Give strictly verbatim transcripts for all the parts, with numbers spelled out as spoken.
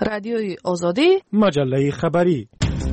رادیوی آزادی، مجله خبری.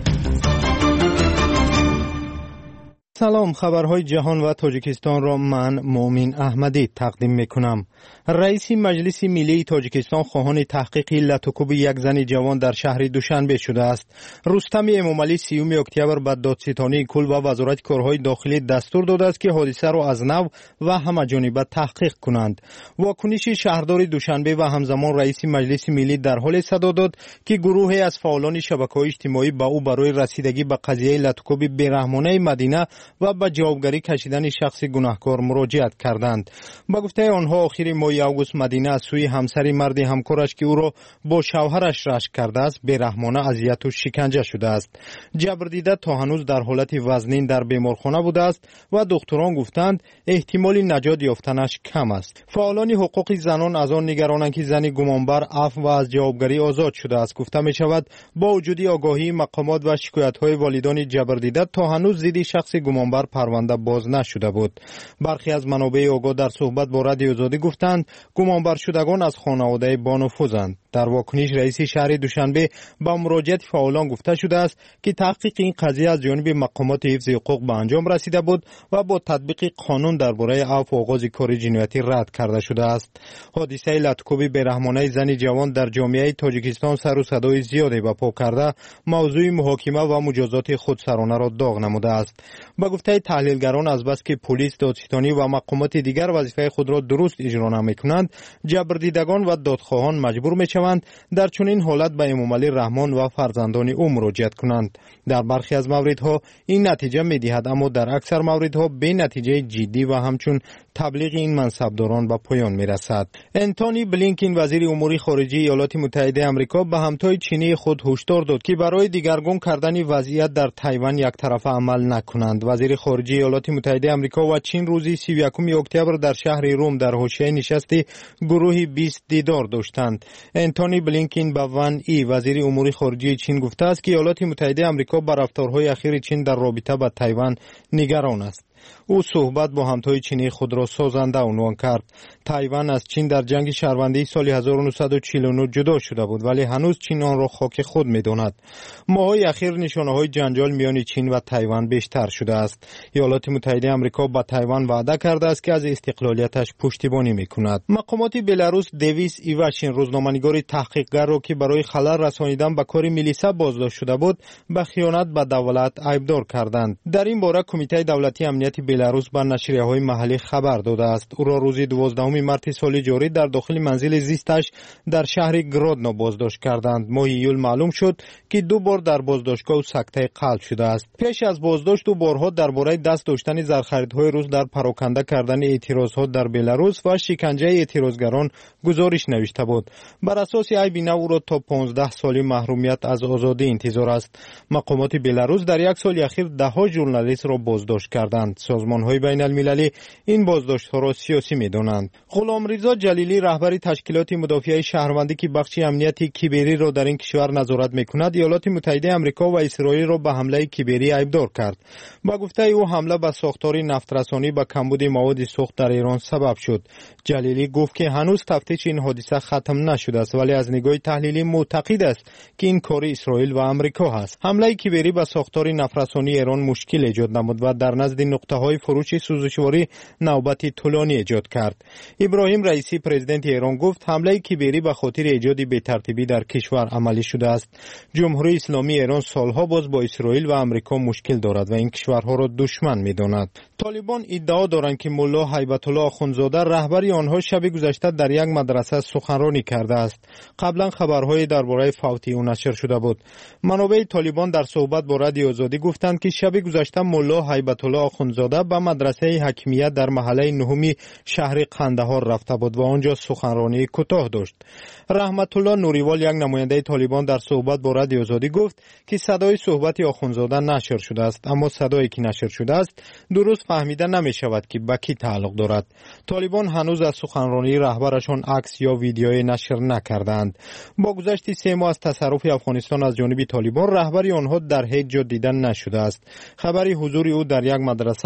سلام، خبرهای جهان و تاجیکستان را من مومن احمدی تقدیم میکنم. رئیس مجلس ملی تاجیکستان خواهان تحقیق لطوکوب یک زن جوان در شهر دوشنبه شده است. رستم امامعلی سیوم اکتبر به دادستانی کل و وزارت کارهای داخلی دستور داده است که حادثه را از نو و همه‌جانبه تحقیق کنند. واکنش شهردار دوشنبه و همزمان رئیس مجلس ملی در حال صدا داد که گروهی از فعالان شبکه‌های اجتماعی به او برای رسیدگی به قضیه لطوکوب بی‌رحمانه مدینه و به جوابگری کشیدن شخص گناهکار مراجعت کردند. با گفته آنها آخر ماه اوگوست مدینه از سوی همسری مرد همکارش که او را با شوهرش رشک کرده است بی‌رحمانه اذیت و شکنجه شده است. جبردیده تا هنوز در حالت وزنین در بیمارخانه بوده است و دکتران گفتند احتمال نجات یافتنش کم است. فعالان حقوق زنان از آن نگرانند که زن گمانبر عفو و از جوابگری آزاد شده است. گفته می شود با وجود آگاهی مقامات و شکایت‌های والدان جبردیده تا هنوز ضد شخص گمانبر پرونده باز نشده بود. برخی از منابع آگاه در صحبت با رادیو آزادی گفتند گمانبر شدگان از خانواده بانفوذند. در واکنش رئیس شهر دوشنبه با مراجعت فعالان گفته شده است که تحقیق این قضیه از جانب مقامات حفظ حقوق به انجام رسیده بود و با تطبیق قانون درباره عفو و آغاز کار جنایتی رد کرده شده است. حادثه لطوکوب بی‌رحمانه زن جوان در جامعه تاجیکستان سر و صدای زیادی برپا کرده موضوع محاکمه و مجازات خودسرانه را داغ نموده است. با گفته تحلیلگران از بس که پلیس، دادستانی و مقامات دیگر وظیفه خود را درست اجرا نمی‌کنند، جبردیدگان و دادخواهان مجبور می‌شوند در چنین حالت به امامعلی رحمان و فرزندان او مراجعت کنند. در برخی از موردها این نتیجه می‌دهد، اما در اکثر موردها به نتیجه جدی و همچون تبلیغ این منصبداران به پایان می‌رسد. انتونی بلینکن وزیر امور خارجه ایالات متحده آمریکا به همتای چینی خود هشدار داد که برای دیگرگون کردن وضعیت در تایوان یک طرفه عمل نکنند. وزیر خارجه ایالات متحده آمریکا و چین روز سی و یکم اکتبر در شهر روم در حاشیه نشست گروه بیست دیدار داشتند. انتونی بلینکن به ون ای وزیر امور خارجه چین گفته است که ایالات متحده آمریکا بر رفتارهای اخیر چین در رابطه با تایوان نگران است. او صحبت با همتای چینی خود را سازنده عنوان کرد. تایوان از چین در جنگ شهروندی سال هزار و نهصد و چهل و نه جدا شده بود، ولی هنوز چین آن را خاک خود می‌داند. ماه‌های اخیر نشانه‌های جنجال میان چین و تایوان بیشتر شده است. ایالات متحده آمریکا با تایوان وعده کرده است که از استقلالیتش پشتیبانی می‌کند. مقامات بلاروس دیویس ایواشین روزنامه‌نگار تحقیقگر را که برای خلل رسانیدن به کار میلیسا بازداشت شده بود، به خیانت به دولت ایبدار کردند. در این باره کمیته دولتی امنیت بلاروس به نشریه‌های محلی خبر داده است. او را روز دوازدهم مارس سال جاری در داخل منزل زیستش در شهر گرودنو بازداشت کردند. ماه ایول معلوم شد که دو بار در بازداشتگاه او سکته قلب شده است. پیش از بازداشت او بارها درباره دست داشتن زرخریدهای روس در پراکنده کردن اعتراضها در بلاروس و شکنجه اعتراضگران گزارش نوشته بود. بر اساس عیب نو او را تا پانزده سال محرومیت از آزادی انتظار است. مقامات بلاروس در یک سال اخیر ده‌ها ژورنالیست را بازداشت کردند. سازمان‌های بین المللی این بازداشت‌ها را سیاسی می‌دانند. غلامرضا جلیلی رهبر تشکیلات مدافع شهروندی که بخش امنیت کیبری را در این کشور نظارت می‌کند، ایالات متحده آمریکا و اسرائیل را به حمله کیبری ایبدار کرد. با گفته او حمله به ساختار نفت‌رسانی به کمبود مواد سوخت در ایران سبب شد. جلیلی گفت که هنوز تفتیش این حادثه ختم نشده است، ولی از نگاه تحلیلی معتقد است که این کار اسرائیل و آمریکا است. حمله کیبری به ساختار نفت‌رسانی ایران مشکل ایجاد نمود و در نزد نقطه‌های فروش سوزشواری نوبتی طولانی ایجاد کرد. ابراهیم رئیسی پرزیدنت ایران گفت حمله کیبری به خاطر ایجاد بی‌ترتیبی در کشور عملی شده است. جمهوری اسلامی ایران سالها باز با اسرائیل و آمریکا مشکل دارد و این کشورها را دشمن می‌داند. طالبان ادعا دارند که ملا هیبت الله آخوندزاده رهبر آنها شب گذشته در یک مدرسه سخنرانی کرده است. قبلا خبرهای درباره فوت او نشر شده بود. منابع طالبان در صحبت با رادیو آزادی گفتند که شب گذشته ملا هیبت الله آخوندزاده به مدرسه حکیمیت در محله نهمی شهر قندهار رفته بود و آنجا سخنرانی کوتاه داشت. رحمت الله نوریوال یک نماینده طالبان در صحبت با رادیو آزادی گفت که صدای صحبت آخوندزاده نشر شده است، اما صدایی که نشر شده است درست فهمیده نمی شود که به کی تعلق دارد. طالبان هنوز از سخنرانی رهبرشان عکس یا ویدیوی نشر نکردند. با گذشت سه ماه از تصرف افغانستان از جانب طالبان، رهبر آنها در هیچ جا دیدن نشده است. خبری حضور او در یک مدرسه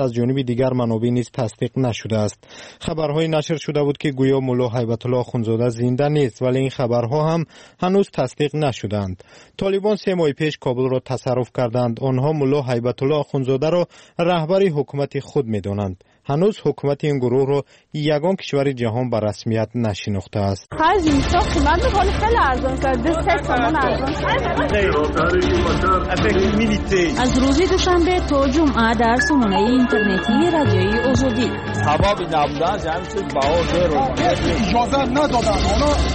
از جانب دیگر منابع نیز تصدیق نشده است. خبرهای نشر شده بود که گویا مولا هیبت الله اخوندزاده زنده نیست، ولی این خبرها هم هنوز تصدیق نشدند. طالبان سه ماه پیش کابل را تصرف کردند. آنها مولا هیبت الله اخوندزاده را رهبر حکومت خود می‌دانند. هنوز حکومت این گروه را یگان کشور جهان به رسمیت نشناخته است. خرج اینجا قیمت می‌کنه خیلی ارزان شده. دو تومان ارزان. از روز دوشنبه تا جمعه در سامانه اینترنتی رادیوی آزادی. حباب نبودن جمع شد باور رو اجازه ندادن.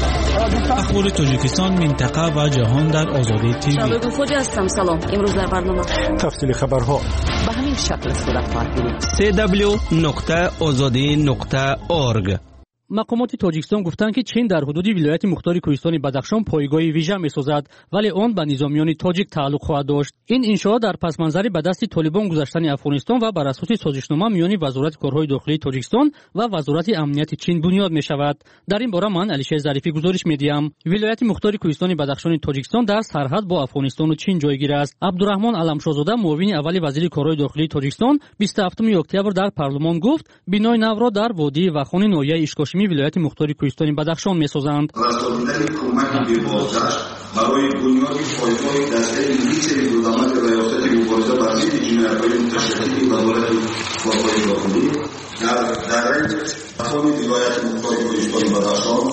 اخبار تاجیکستان، منطقه و جهان در آزادی تیوی. شبکه فوجی هستم. سلام. امروز در برنامه تفصیل خبرها به همین شکل صورت خواهد گرفت. سی دبلیو نقطه آزادی نقطه اورگ. مقامات تاجیکستان گفتند که چین در حدود ولایت مختار کوهستان بدخشان پایگاه ویژه می‌سازد، ولی آن به نظامیان تاجیک تعلق خواهد داشت. این انشاءات در پس منظر به دست طالبان گذشتن افغانستان و بر اساس سازشنامه میان وزارت کارهای داخلی تاجیکستان و وزارت امنیت چین بنیاد می‌شود. در این باره من علیشه ظریفی گزارش می‌دهم. ولایت مختار کوهستان بدخشان تاجیکستان در سرحد با افغانستان و چین جایگیر است. عبدالرحمن علمشاهزاده، معاون اول وزیر کارهای داخلی تاجیکستان، بیست و هفتم اکتبر در پارلمان گفت بینای نو را در وادی وخان ناحیه اشکاشمی ولایت مختار کوهستان بدخشان می‌سازند. رساندن کمک به بازگشت برای بنیاد پایگاه دسته ملی روزنامه ریاست مبارزه بر ضد جنایت‌های متشدد وزارت کارهای داخلی در درون وخان ولایت مختار کوهستان بدخشان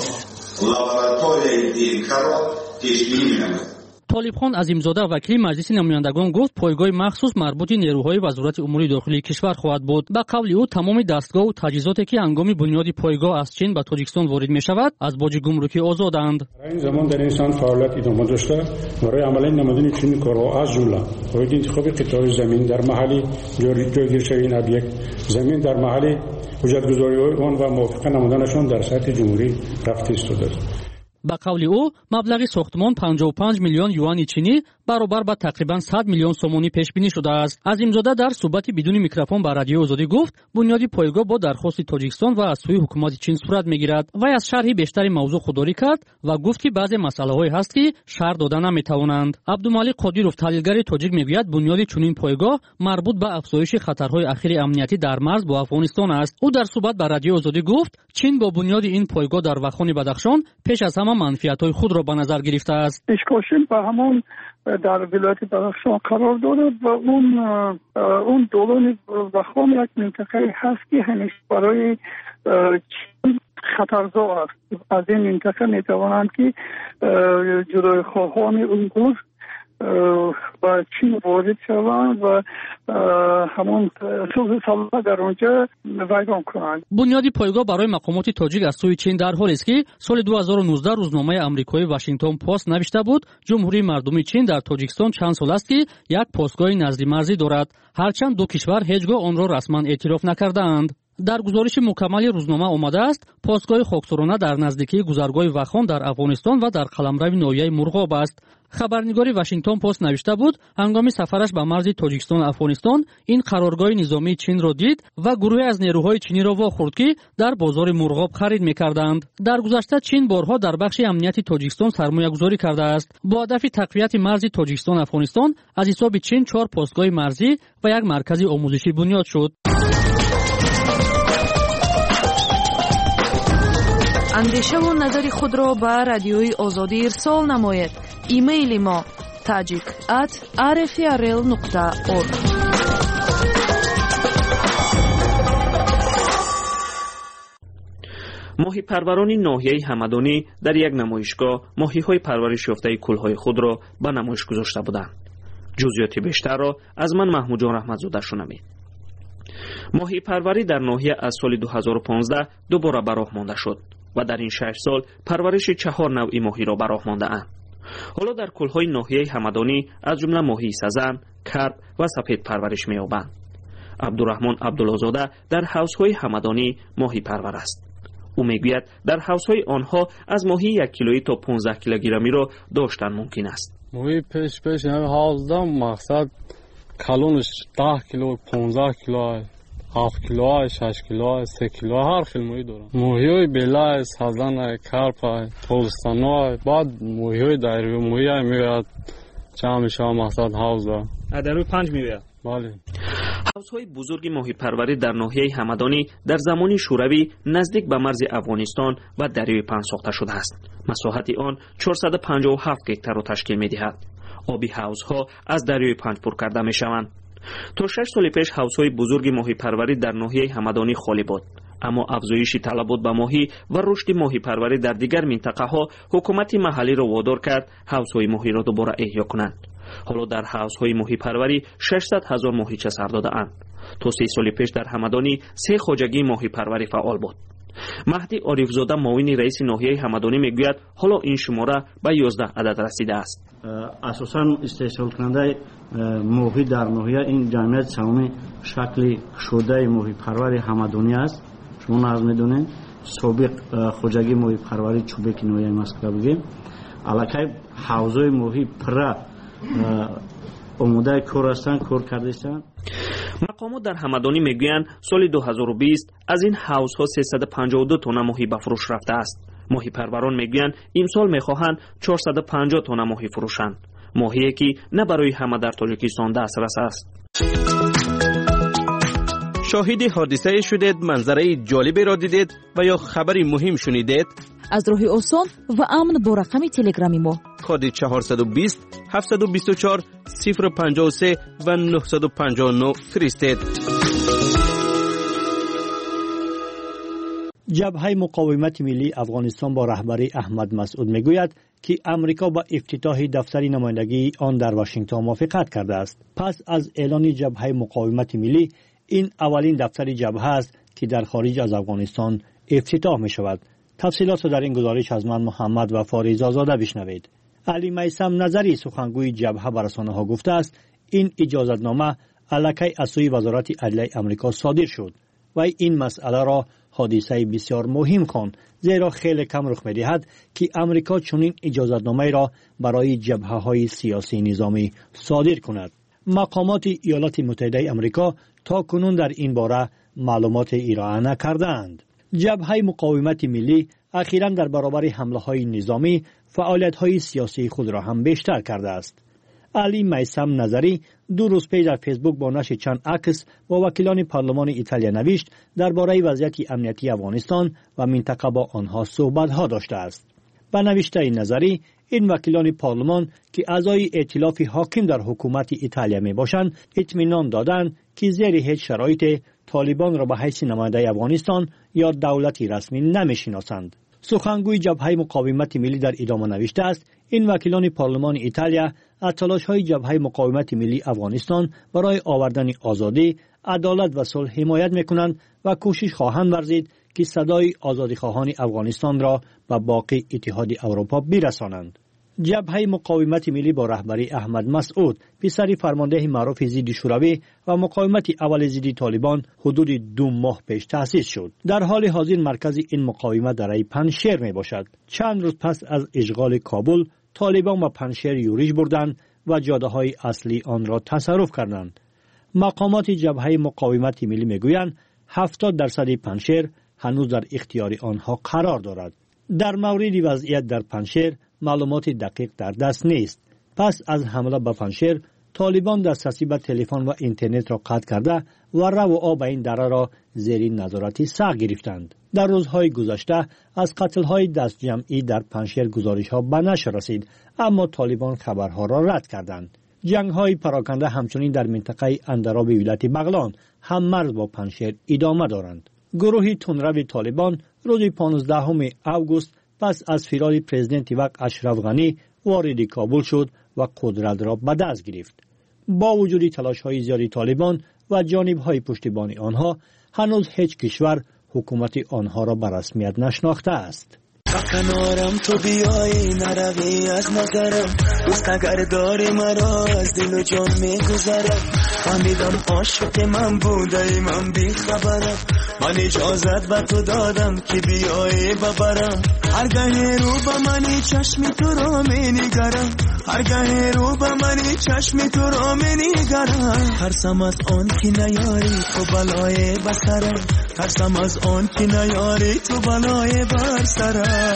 لابراتوری دیگر را تشکیل می‌نماید. طالبخان عظیمزاده وکیل مجلس نمایندگان گفت پایگاه مخصوص مربوط نیروهای وزارت امور داخلی کشور خواهد بود. به قول او تمام دستگاه و تجهیزاتی که هنگام بنیاد پایگاه از چین به تاجیکستان وارد می شود از باج گمرکی آزادند. این زمان در انسان فعالیت ادامه داشته برای عمل نمودن چین کارها از جمله باید انتخاب قطعه زمین در محل جایگیر شوی این ابیکت، زمین در محل حجتگذاری آن و موافقه نمودنشان در سطح جمهوری رفته ایستاده است. به قول او مبلغ ساختمان پنجاه و پنج میلیون یوان چینی برابر با تقریبا صد میلیون سومانی پیش بینی شده است. عظیمزاده در صحبت بدون میکروفون با رادیو آزادی گفت بنیاد پایگاه با درخواست تاجیکستان و از سوی حکومت چین صورت میگیرد. وی از شرح بیشتر موضوع خودداری کرد و گفت که بعضی مسائل‌هایی هست که شرح دادن نمیتوانند. عبدالمالک قادیروف تحلیلگر تاجیک میگوید بنیاد چنین پایگاه مربوط به افزایش خطرهای اخیر امنیتی در مرز با افغانستان است. او در صحبت با رادیو آزادی گفت چین با بنیاد این پایگاه در وخان بدخشان پیش از همه منفعت‌های خود را به نظر گرفته است. اشکاشم به همون در ولایت بدخشان قرار دارد و اون اون دولان وخان یک منطقه هست که همیشه برای چین خطرزا است. از این منطقه میتوانند که جلوی خواهان اویغور و چین وارد شوند و همون صلح سلامت در اونجا ویران کنند. بنیاد پایگاه برای مقامات تاجیک از سوی چین در حالی است که سال دو هزار و نوزده روزنامه آمریکایی واشنگتن پست نوشته بود جمهوری مردمی چین در تاجیکستان چند سال است که یک پستگاه نزدی مرزی دارد، هرچند دو کشور هیچگاه آن را رسما اعتراف نکردند. در گزارش مکمل روزنامه آمده است پستگاه خاکسارانه در نزدیکی گذرگاه وخان در افغانستان و در قلمرو ناحیه مرغاب است. خبرنگاری واشنگتن پست نوشته بود هنگام سفرش به مرز تاجیکستان و افغانستان این قرارگاه نظامی چین را دید و گروهی از نیروهای چینی را واخورد که در بازار مرغاب خرید می‌کردند. در گذشته چین بارها در بخش امنیتی تاجیکستان سرمایه‌گذاری کرده است. با هدف تقویت مرز تاجیکستان و افغانستان از حساب چین چهار پستگاه مرزی و یک مرکز آموزشی بنیاد شد. اندیشه و نظر خود را به رادیوی آزادی ارسال نماید. ایمیل ما تاجیک ات آر اف ار ال نقطه اورگ. ماهی پروران ناحیه همدانی در یک نمایشگاه ماهی‌های پرورش یافته کل‌های خود را به نمایش گذاشته بودند. جزئیات بیشتر را از من محمود جان رحمتزاده شنوید. ماهی پروری در ناحیه از سال دو هزار و پانزده دوباره به راه مانده شد و در این شش سال پرورش چهار نوع ماهی را به راه مانده اند. حالا در کل‌های ناحیه همدانی از جمله ماهی سزن، کرب و سپید پرورش می‌یابند. عبدالرحمن عبدالله‌زاده در حوض‌های همدانی ماهی پرور است. او میگوید در حوض‌های آنها از ماهی یک کیلویی تا پانزده کیلوگرمی را داشتن ممکن است. ماهی پیش پیش همه حوض دارم مقصد کلونش ده کیلو، پانزده کیلو، هفت کیلو، شش کیلو، سه کیلو، هر خیل ماهی دارم. ماهی‌های بلای، سازن، کرپ، پولستان‌های، بعد ماهی‌های دریایی ماهی میاد جمع میشه مقصد حوض دارم. در روی پنج میاد. بله. حوض‌های بزرگ ماهی پروری در ناحیه همدانی در زمان شوروی نزدیک به مرز افغانستان و دریای پنج ساخته شده است. مساحت آن چهارصد و پنجاه و هفت هکتار را تشکیل می‌دهد. آب حوض‌ها از دریای پنج پر کرده می‌شوند. تا شش سال پیش حوض‌های بزرگ ماهی پروری در ناحیه همدانی خالی بود. اما افزایش طلبات به ماهی و رشد ماهی پروری در دیگر منطقه‌ها حکومت محلی را وادار کرد حوض‌های ماهی را دوباره احیا کنند. حالا در حوض‌های ماهی پروری ششصد هزار ماهیچه سر داده‌اند. تا سه سال پیش در همدانی سه خواجگی ماهی پروری فعال بود. مهدی عارفزاده معاون رئیس ناحیه همدانی میگوید حالا این شماره به یازده عدد رسیده است. اساساً استحصال کننده ماهی در ناحیه این جمعیت سومی شکل شده ماهی پروری همدانی است. شما نظر میدونید سابق خواجگی ماهی پروری چوبک ناحیه مسکو بگیم الکی حوضای ماهی پر آماده کار هستند، کار کرده هستند. مقامات در همدانی میگویند سال دو هزار و بیست از این حوضها سیصد و پنجاه و دو تن ماهی به فروش رفته است. ماهی پروران میگویند امسال میخواهند چهارصد و پنجاه تن ماهی فروشند. ماهی که نه برای همه در تاجیکستان دسترس است. شاهد حادثه شدید، منظره جالبی را دیدید و یا خبری مهم شنیدید؟ از راه آسان و امن با رقم تلگرامی ما کد چهارصد و بیست هفتصد و بیست و چهار صفر پنجاه و سه و نهصد و پنجاه و نه فرستید. جبهه مقاومت ملی افغانستان با رهبری احمد مسعود میگوید که امریکا با افتتاح دفتر نمایندگی آن در واشنگتن موافقت کرده است. پس از اعلان جبهه مقاومت ملی این اولین دفتر جبهه است که در خارج از افغانستان افتتاح می شود. تفصیلات را در این گزارش از من محمد و فاریز آزاده بشنوید. علی میثم نظری سخنگوی جبهه به رسانه‌ها گفته است این اجازتنامه الکی از سوی وزارت عدلیه آمریکا صادر شد و این مسئله را حادثه بسیار مهم خواند، زیرا خیلی کم رخ می‌دهد که امریکا چنین اجازتنامه را برای جبهه‌های سیاسی نظامی صادر کند. مقامات ایالات متحده آمریکا تا کنون در این باره معلومات ارائه نکردند. جبهه مقاومت ملی اخیراً در برابر حمله‌های نظامی فعالیت‌های سیاسی خود را هم بیشتر کرده است. علی میثم نظری دو روز پیش در فیسبوک با نشر چند عکس با وکیلان پارلمان ایتالیا نوشت درباره وضعیت امنیتی افغانستان و منطقه با آنها صحبت‌ها داشته است. با نوشته نظری این وکیلان پارلمان که اعضای ائتلاف حاکم در حکومت ایتالیا می باشند اطمینان دادند که زیر هیچ شرایط طالبان را به حیث نماینده افغانستان یا دولتی رسمی نمی‌شناسند. سخنگوی جبهه مقاومت ملی در ادامه نوشته است این وکیلان پارلمان ایتالیا از تلاش‌های جبهه مقاومت ملی افغانستان برای آوردن آزادی، عدالت و صلح حمایت می‌کنند و کوشش خواهند ورزید که صدای آزادیخواهان افغانستان را به باقی اتحاد اروپا برسانند. جبهه مقاومت ملی با رهبری احمد مسعود پسر فرمانده معروف ضد شوروی و مقاومت اول ضد طالبان حدود دو ماه پیش تأسیس شد. در حال حاضر مرکز این مقاومت در پنجشیر می باشد. چند روز پس از اشغال کابل طالبان و پنجشیر یورش بردند و جاده های اصلی آن را تصرف کردند. مقامات جبهه مقاومت ملی می گویند هفتاد درصد پنجشیر هنوز در اختیار آنها قرار دارد. در مورد وضعیت در پنجشیر معلومات دقیق در دست نیست. پس از حمله به پنجشیر طالبان دسترسی به تلفن و اینترنت را قطع کرده و رو و آب این دره را زیر نظارت سخت گرفتند. در روزهای گذشته از قتل‌های دست جمعی در پنجشیر گزارش‌ها به نشر رسید، اما طالبان خبرها را رد کردند. جنگ‌های پراکنده همچنین در منطقه اندراب ولایت بغلان هم مرز با پنجشیر ادامه دارند. گروه تندرو طالبان روز پانزدهم اوگوست پس از فرار پرزیدنت وقت اشرف غنی وارد کابل شد و قدرت را به دست گرفت. با وجود تلاش‌های زیاد طالبان و جانب‌های پشتیبانی آنها هنوز هیچ کشور حکومت آنها را به رسمیت نشناخته است. کنارم تو بیایی نروی از نظرم دوست اگر داری مرا از دل و جان میگذرم فهمیدم عاشق من بوده من بی خبرم من اجازت به تو دادم که بیایی ببرم هرگاه رو به منی چشمی تو را می نگرم هرگاه رو به منی چشمی تو را می نگرم ترسم از آن که نیاری تو بلای بسرم ترسم از آن که نیاری تو بلای برسرم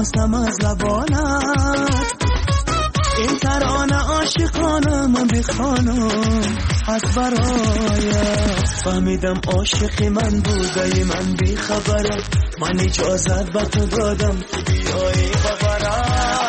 خواستم از لبانت این ترانه عاشقانه من بخوانم از برایت فهمیدم عاشقی من بوده من بی خبرم من اجازت به تو دادم که بیایی ببرم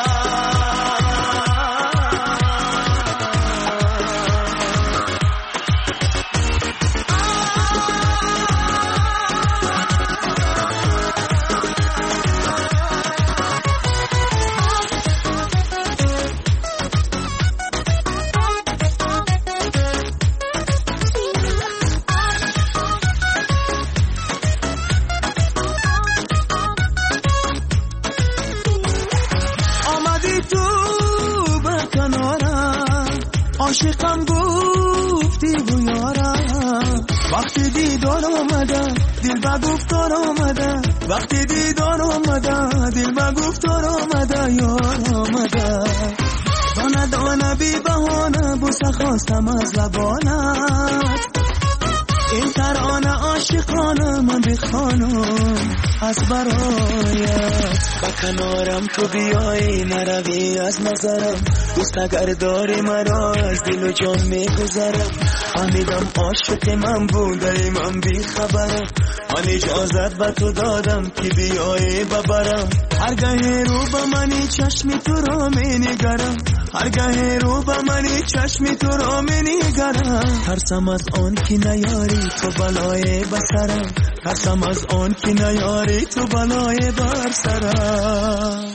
عاشقم گفتی بیارم وقتی دیدار آمده دل با گفتار آمده وقتی دیدار آمده دل با گفتار آمده یار آمده دانه دانه بی بهانه بوسه خواستم از لبانت این ترانه عاشقانه من بخوانم از برایت با کنارم تو بیایی نروی از نظرم دوست اگر داری مرا از دل و جان میگذرم فهمیدم عاشق من بوده من بی خبرم من اجازت به تو دادم که بیایی ببرم هرگاه رو به منی چشمی تو را می نگرم هرگاه رو به منی چشمی تو را می نگرم ترسم از آن که نیاری تو بلای بسرم ترسم از آن که نیاری تو بلای بر سرم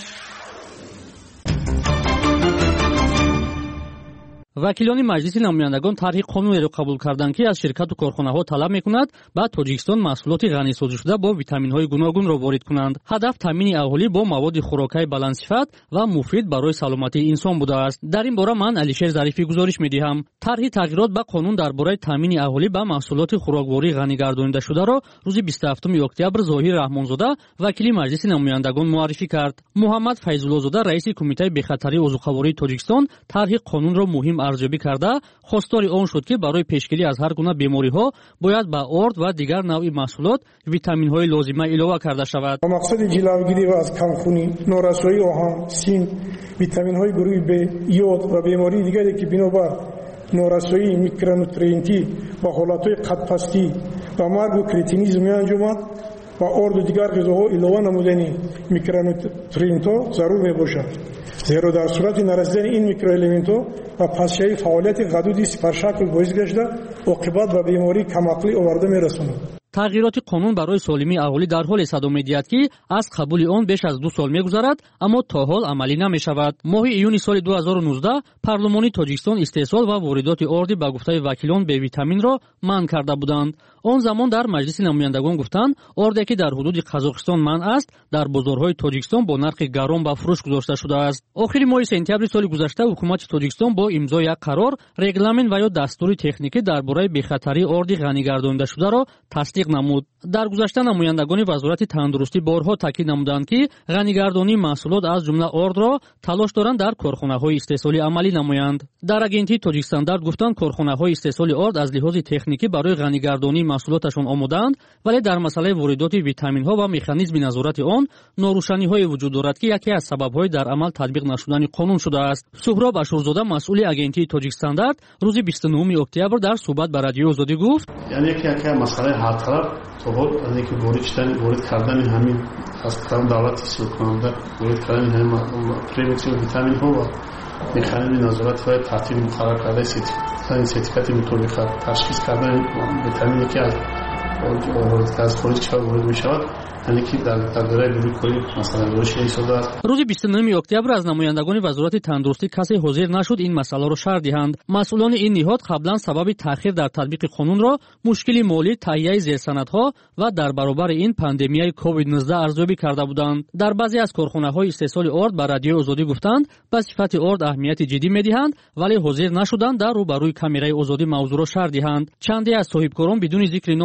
وکیلان مجلس نمایندگان طرح قانونی را قبول کردند که از شرکت و کارخانه‌ها طلب می‌کند با تاجیکستان محصولات غنی‌سازی شده با ویتامین‌های گوناگون را وارد کنند. هدف تامین اهالی با مواد خوراکی بلندصفت و مفید برای سلامتی انسان بوده است. در این باره من علیشیر ظریفی گزارش می‌دهم. طرح تغییرات به قانون درباره تامین اهالی با محصولات خوراکواری غنی گردانیده شده را روز بیست و هفتم اکتبر ظاهر رحمانزاده وکیل مجلس نمایندگان معرفی کرد. محمد فیض‌الله‌زاده رئیس کمیته بخطری عضوخواری تاجیکستان طرح قانون را مهم ارزیابی کرده خواستار آن شد که برای پیشگیری از هر گونه بیماری‌ها باید به آرد و دیگر نوع محصولات ویتامین‌های لازمه اضافه کرده شود. مقصد جلوگیری و از کمخونی، نارسایی آهن، سیم، ویتامین‌های گروه B، یود و بیماری دیگری که بنابر نارسایی میکرونوترینتی و حالت‌های قدپستی و مرگ و کریتینیسم می‌انجامد و آرد و دیگر غذاها علاوه نمودن میکرونوترینت‌ها ضرور میباشد. زیرا در صورت نرسیدن این میکروالمنت‌ها و پسشوی فعالیت غدود سپرشکل باعث گشته عاقبت به بیماری کمعقلی آورده میرساند. تغییرات قانون برای سالمی اهالی در حال صدام می‌دهد که از قبول آن بیش از دو سال می‌گذرد اما تا حال عملی نمی‌شود. ماه ایون سال دو هزار و نوزده پارلمانی تاجیکستان استحصال و واردات آردی به گفته وکیلان به ویتامین را منع کرده بودند. آن زمان در مجلس نمایندگان گفتند آردی که در حدود قزاقستان منع است در بازارهای تاجیکستان با نرخ گران به فروش گذاشته شده است. آخر ماه سپتامبر سال گذشته حکومت تاجیکستان با امضای یک قرار رگلامنت و یا دستور تکنیکی درباره بخطری آردی غنی گردانیده شده را تصدیق نمود. در گذشته نمایندگان وزارت تندرستی بارها تاکید نمودند که غنیگردانی محصولات از جمله آرد را تلاش دارند در کارخانه‌های استحصالی عملی نمایند. در اگنتی تاجیک استاندارد گفتند کارخانه‌های استحصال آرد از لحاظ تکنیکی برای غنیگردانی محصولاتشان آماده‌اند ولی در مسئله واردات ویتامین‌ها و مکانیزم نظارت آن ناروشنی‌های وجود دارد که یکی از سبب‌های در عمل تطبیق نشدن قانون شده است. سهراب اشورزاده مسئول اگنتی تاجیک استاندارد روز بیست و نهم اکتبر در صحبت با رادیو آزادی گفت یعنی که یک مسئله هر طرف تو بود از اینکه وارد شدن وارد کردن همین از طرف دولت سوکننده وارد کردن همین پریمتیو ویتامین ها و مکانیزم نظارت و ترتیب مقرر کرده سرتیفیکات مطابق تشخیص کردن ویتامینی که از از خارج کشور وارد می شود یعنی که در در دوره گروهی مثلا روشی شده است. روز بیست و نهم اکتبر از نمایندگان وزارت تندرستی کسی حاضر نشد این مسئله را شرح دهند. مسئولان این نهاد قبلا سبب تأخیر در تطبیق قانون را مشکل مالی، تهیه زیرسندها و در برابر این پاندمیای کووید نوزده ارزیابی کرده بودند. در بعضی از کارخانه‌های استحصال آرد به رادیو آزادی گفتند به صفت آرد اهمیت جدی می‌دهند ولی حاضر نشدند در روبروی کامرای آزادی موضوع را شرح دهند. چندی از صاحبکاران بدون ذکر نامشان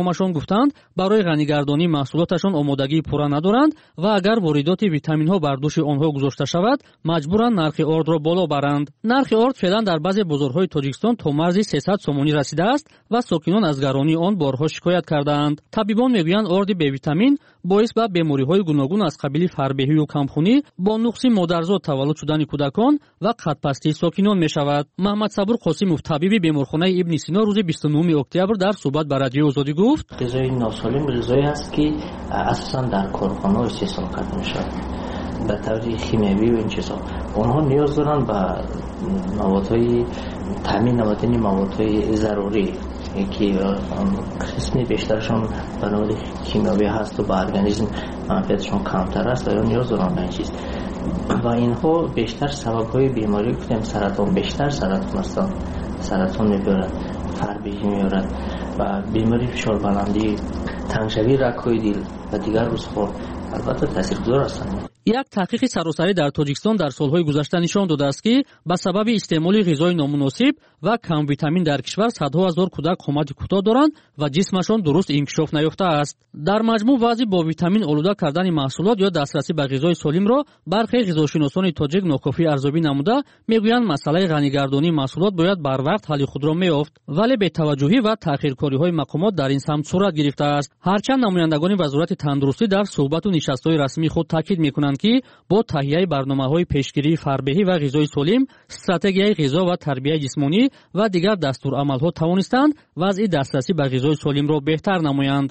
гуфтанд, барои ғанигардонии маҳсулоташон омодагии пурра надоранд ва агар воридоти витаминҳо бар дӯши онҳо гузошта шавад, маҷбуранд нархи ордро боло баранд. Нархи орд феълан дар баъзе бозорҳои Тоҷикистон то марзи сесад сомонӣ расидааст ва сокинон аз гаронии он борҳо шикоят кардаанд. Табибон мегӯянд, орди бевитамин боис ба бемориҳои гуногун аз қабили фарбеҳию камхунӣ, бо нуқси модарзод таваллуд шудани кӯдакон ва қадпастии сокинон мешавад. Маҳмад Сабур Қосимов, табиби беморхонаи Ибни Сино, рӯзи бисту нӯҳуми октябр дар суҳбат ба радиои Озодӣ гуфт: ғизои носалим ғизое аст ки асосан дар корхонаҳо истеҳсол карда мешавад ба таври химиявӣ ва ин чизҳо. онҳо ниёз доранд ба маводҳои таъмин намудани маводҳои зарурӣ ки қисми бештаршон ба наводи химиявӣ ҳасту ба организм манфиатшон камтар аст ва ё ниёз доранд ба ин чиз. ва инҳо бештар сабабҳои беморӣ гуфтем саратон, бештар саратон ҳастанд. саратон мебарад, фарбеҳӣ мебарад ва бемории фишорбаландӣ, тангшавии рагҳои дил ва дигар узҳо албатта таъсиргузор ҳастанд. як таҳқиқи саросарӣ дар Тоҷикистон дар солҳои гузашта нишон додааст, ки ба сабаби истеъмоли ғизои номуносиб ва камвитамин дар кишвар садҳо ҳазор кӯдак қомати кӯтоҳ доранд ва ҷисмашон дуруст инкишоф наёфтааст. дар маҷмӯъ вазъи бо витамин олуда кардани маҳсулот ё дастрасӣ ба ғизои солимро бархе ғизошиносони тоҷик нокофӣ арзёбӣ намуда, мегӯянд масъалаи ғанигардонии маҳсулот бояд барвақт ҳалли худро меёфт, вале бетаваҷҷуҳӣ ва таъхиркориҳои мақомот дар ин самт сурат гирифтааст. ҳарчанд намояндагони вазорати тандурустӣ дар суҳбату нишастҳои расмии худ таъкид мекунанд, ки бо таҳияи барномаҳои пешгирии фарбеҳӣ ва ғизои солим, стратегияи ғизо ва тарбияи ҷисмонӣ ва дигар дастурамалҳо тавонистанд вазъи дастрасӣ ба ғизои солимро беҳтар намоянд.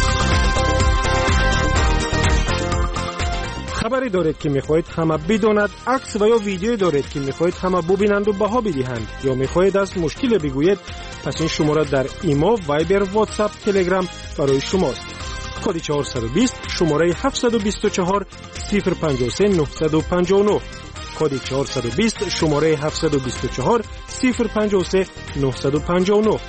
хабаре доред ки мехоҳед ҳама бидонад, акс ва ё видеое доред ки мехоҳед ҳама бубинанду баҳо бидиҳанд ё мехоҳед аз мушкиле бигӯед, пас ин шумора дар имо, вайбер, ватсап, телеграм барои шумост. коди чаҳорсад و бист шумораи ҳафтсад و بیست و چهار صفر پنجاه و سه نهصد و پنجاه و نه коди чаҳорсад و بیست шумораи ҳафтсад و بیست و چهار صفر پنجاه و سه نهصد و پنجاه و نه.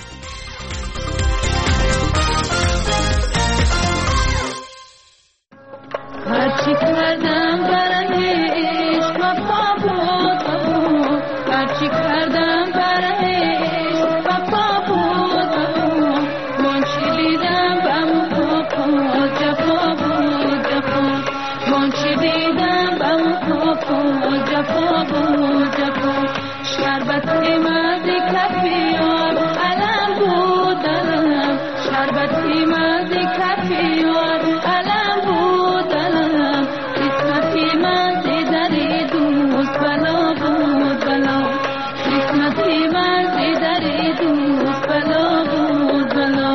هرچی کردم برای عشق وفا بود هرچی کردم برای عشق وفا بود من چی دیدم بم وفا جفا بود جفا من چی دیدم بم وفا جفا بود جفا شربت مزه کفیار علم بود علم شربت مزه کفیار علم بود علم قسمتی مزه در دوست بلا بود بلا قسمتی مزه در دوست بلا بود بلا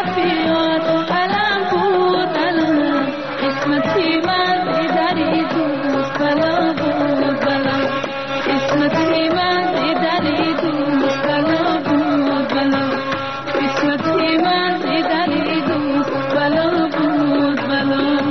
رفیقات علم بود علم قسمتی من دری دوست بلا بود بلا قسمتی من دری دوست بلا بود بلا قسمتی من دری دوست بلا بود بلا.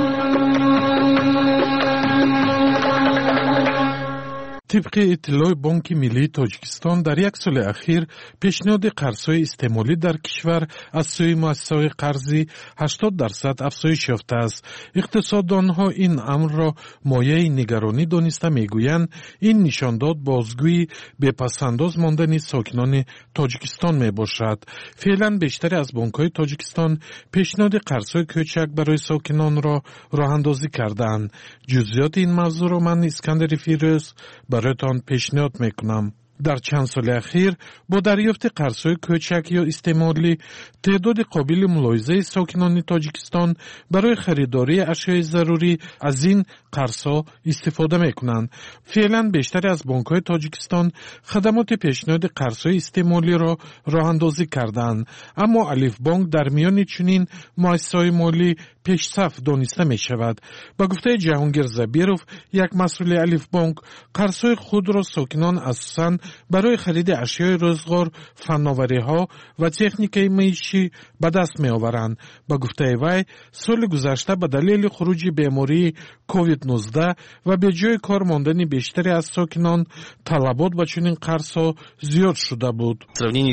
طبق اطلاع بانک ملی تاجیکستان در یک سال اخیر پیشنهاد قرض‌های استعمالی در کشور از سوی مؤسسه‌های قرضی هشتاد درصد افزایش یافته است. اقتصاددانها این امر را مایه نگرانی دانسته میگویند این نشانداد بازگویی بپس‌انداز ماندن ساکنان تاجیکستان میباشد. فعلا بیشتر از بانک‌های تاجیکستان پیشنهاد قرض‌های کوچک برای ساکنان را راه‌اندازی کردند. جزئیات این موضوع را من اسکندر فیروز برایتان پیشنهاد میکنم. در چند سال اخیر با دریافت قرض‌های کوچک یا استعمالی تعداد قابل ملاحظه ساکنان تاجیکستان برای خریداری اشیاء ضروری از این قرض‌ها استفاده میکنند. فعلا بیشتر از بانک‌های تاجیکستان خدمات پیشنهاد قرض‌های استعمالی را راه‌اندازی کردند، اما الف بانک در میان چنین مؤسسه‌های مالی پیشصف دانسته می شود. با گفته جهانگیر زبیروف، یک مسئول الف بانک، قرض‌های خود را ساکنان اساساً برای خرید اشیاء روزگار، فناوری‌ها و تکنیک معیشی به دست می آورند. با گفته وی، سال گذشته به دلیل خروج بیماری کووید نوزده و به جای کار ماندن بیشتری از ساکنان، طلبات به چنین قرض‌ها زیاد شده بود.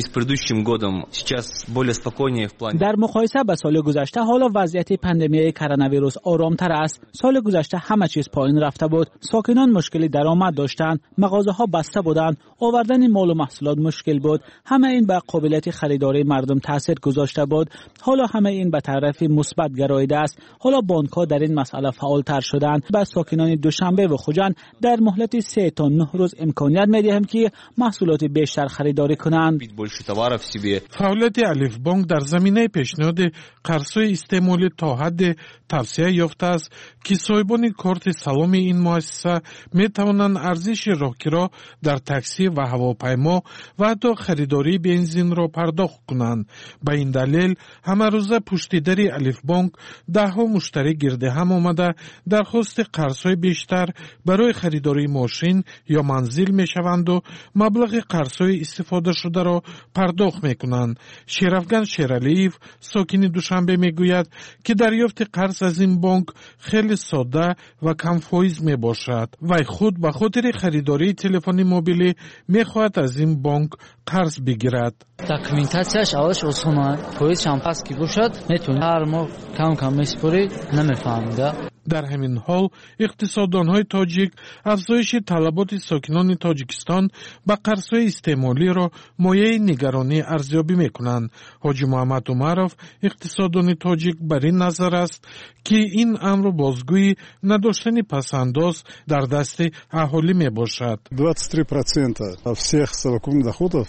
در مقایسه با سال گذشته حالا وضعیت پاندمی کرونا ویروس آرامتر است. سال گذشته همه چیز پایین رفته بود. ساکنان مشکلی درآمد داشتند، مغازه‌ها بسته بودند، آوردن مال و محصولات مشکل بود. همه این به قابلیت خریداری مردم تاثیر گذاشته بود. حالا همه این به طرف مثبت گراییده است. حالا بانک‌ها در این مسئله فعالتر شدند. به ساکنان دوشنبه و خوجند در مهلت سه تا نه روز امکانیت می‌دهیم که محصولات بیشتر خریداری کنند. فعالیت الف بانک در زمینه پیشنهاد قرض‌های استعمالی تا حد توصیه یافته است که صاحبان کارت سلام این مؤسسه می توانند ارزش راهگیرا در تاکسی و هواپیما و حتی خریداری بنزین را پرداخت کنند. به این دلیل همه روزه پشتیداری الف بانک ده ها مشتری گرد هم آمده درخواست قرض‌های بیشتر برای خریداری ماشین یا منزل می شوند و مبلغ قرض‌های استفاده شده را پرداخت می کنند. شرفگن شیرالیف ساکن دوشنبه می گوید که دریافت قرض از این بانک خیلی ساده و کم فایز می باشد. وی خود به خاطر خریداری تلفن موبیلی می خواهد از این بانک قرض بگیرد. داکومنتاسیاش اولش اوسونه فایز شامپاس کی باشد میتونه هر ماه کم کم میسپری نمیفهمیده. در همین حال اقتصاددانهای تاجیک افزایش طلبات ساکنان تاجیکستان به قرض‌های استعمالی را مایه نگرانی ارزیابی می‌کنند. حاجی محمد عمرов اقتصاددان تاجیک بر این نظر است که این امر بازگویی نداشتن پس‌انداز در دست اهالی میباشد. двадцать три процента всех совокупных доходов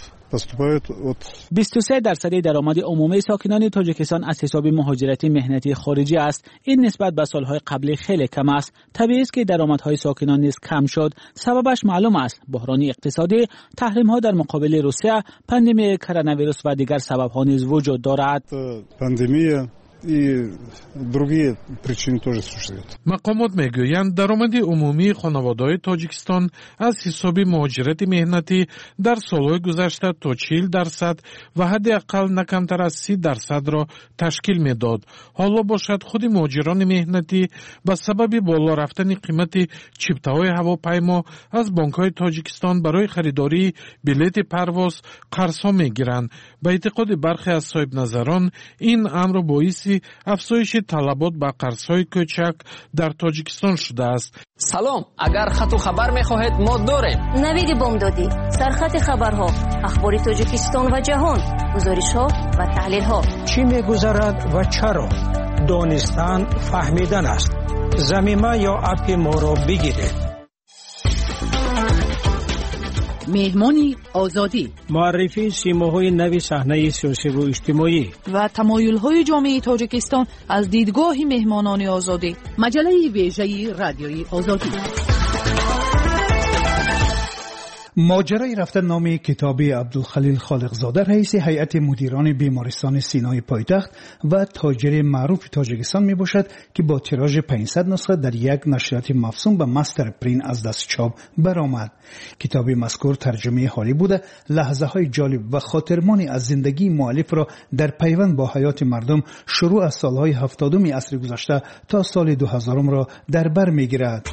بیست و سه درصد درآمد عمومی ساکنان تاجیکستان از حساب مهاجرتی مهنتی خارجی است. این نسبت به سالهای قبلی خیلی کم است. طبیعی است که درآمدهای ساکنان نیز کم شد. سببش معلوم است: بحران اقتصادی، تحریم‌ها در مقابل روسیه، پاندمی کرونا ویروس و دیگر سبب‌ها نیز وجود دارد. پاندمی и другие причины тоже существуют. مقامات میگویند درآمد عمومی خانواده‌های تاجیکستان از حساب مهاجرت مهنتی در سالهای گذشته تا چهل درصد و حداقل نه کمتر از سی درصد را تشکیل میداد. حالا باشد خود مهاجران مهنتی به سبب بالا رفتن قیمت چیپته‌های هواپیما از بانک‌های تاجیکستان برای خریداری بلیط پرواز قرض‌ها میگیرند. به اعتقاد برخی از صاحب نظران این امر باعث افزایش طلبات به قرض‌های کوچک در تاجیکستان شده است. سلام، اگر خط و خبر می‌خواهید ما داریم. نوید بامدادی، سرخط خبرها، اخبار تاجیکستان و جهان، گزارش‌ها و تحلیل‌ها. چی می‌گذرد و چرا؟ دانستن فهمیدن است. زمینه یا اپ ما را بگیرید. مهمانی آزادی، معرفی سیماهای نوی صحنه سیاسی و اجتماعی و تمایل‌های جامعه تاجیکستان از دیدگاه مهمانان آزادی. مجله ویژه رادیوی آزادی. ماجرای رفتن نام کتابی عبدالخلیل خالقزاده رئیس هیئت مدیران بیمارستان سینای پایتخت و تاجر معروف تاجیکستان می باشد که با تیراژ پانصد نسخه در یک نشریات مفصول به مستر پرین از دست چاپ برآمد. کتاب مذکور ترجمه حالی بوده، لحظه های جالب و خاطرمانی از زندگی مؤلف را در پیوند با حیات مردم شروع از سالهای هفتادم عصر گذشته تا سال دو هزارم را در بر می گیرد.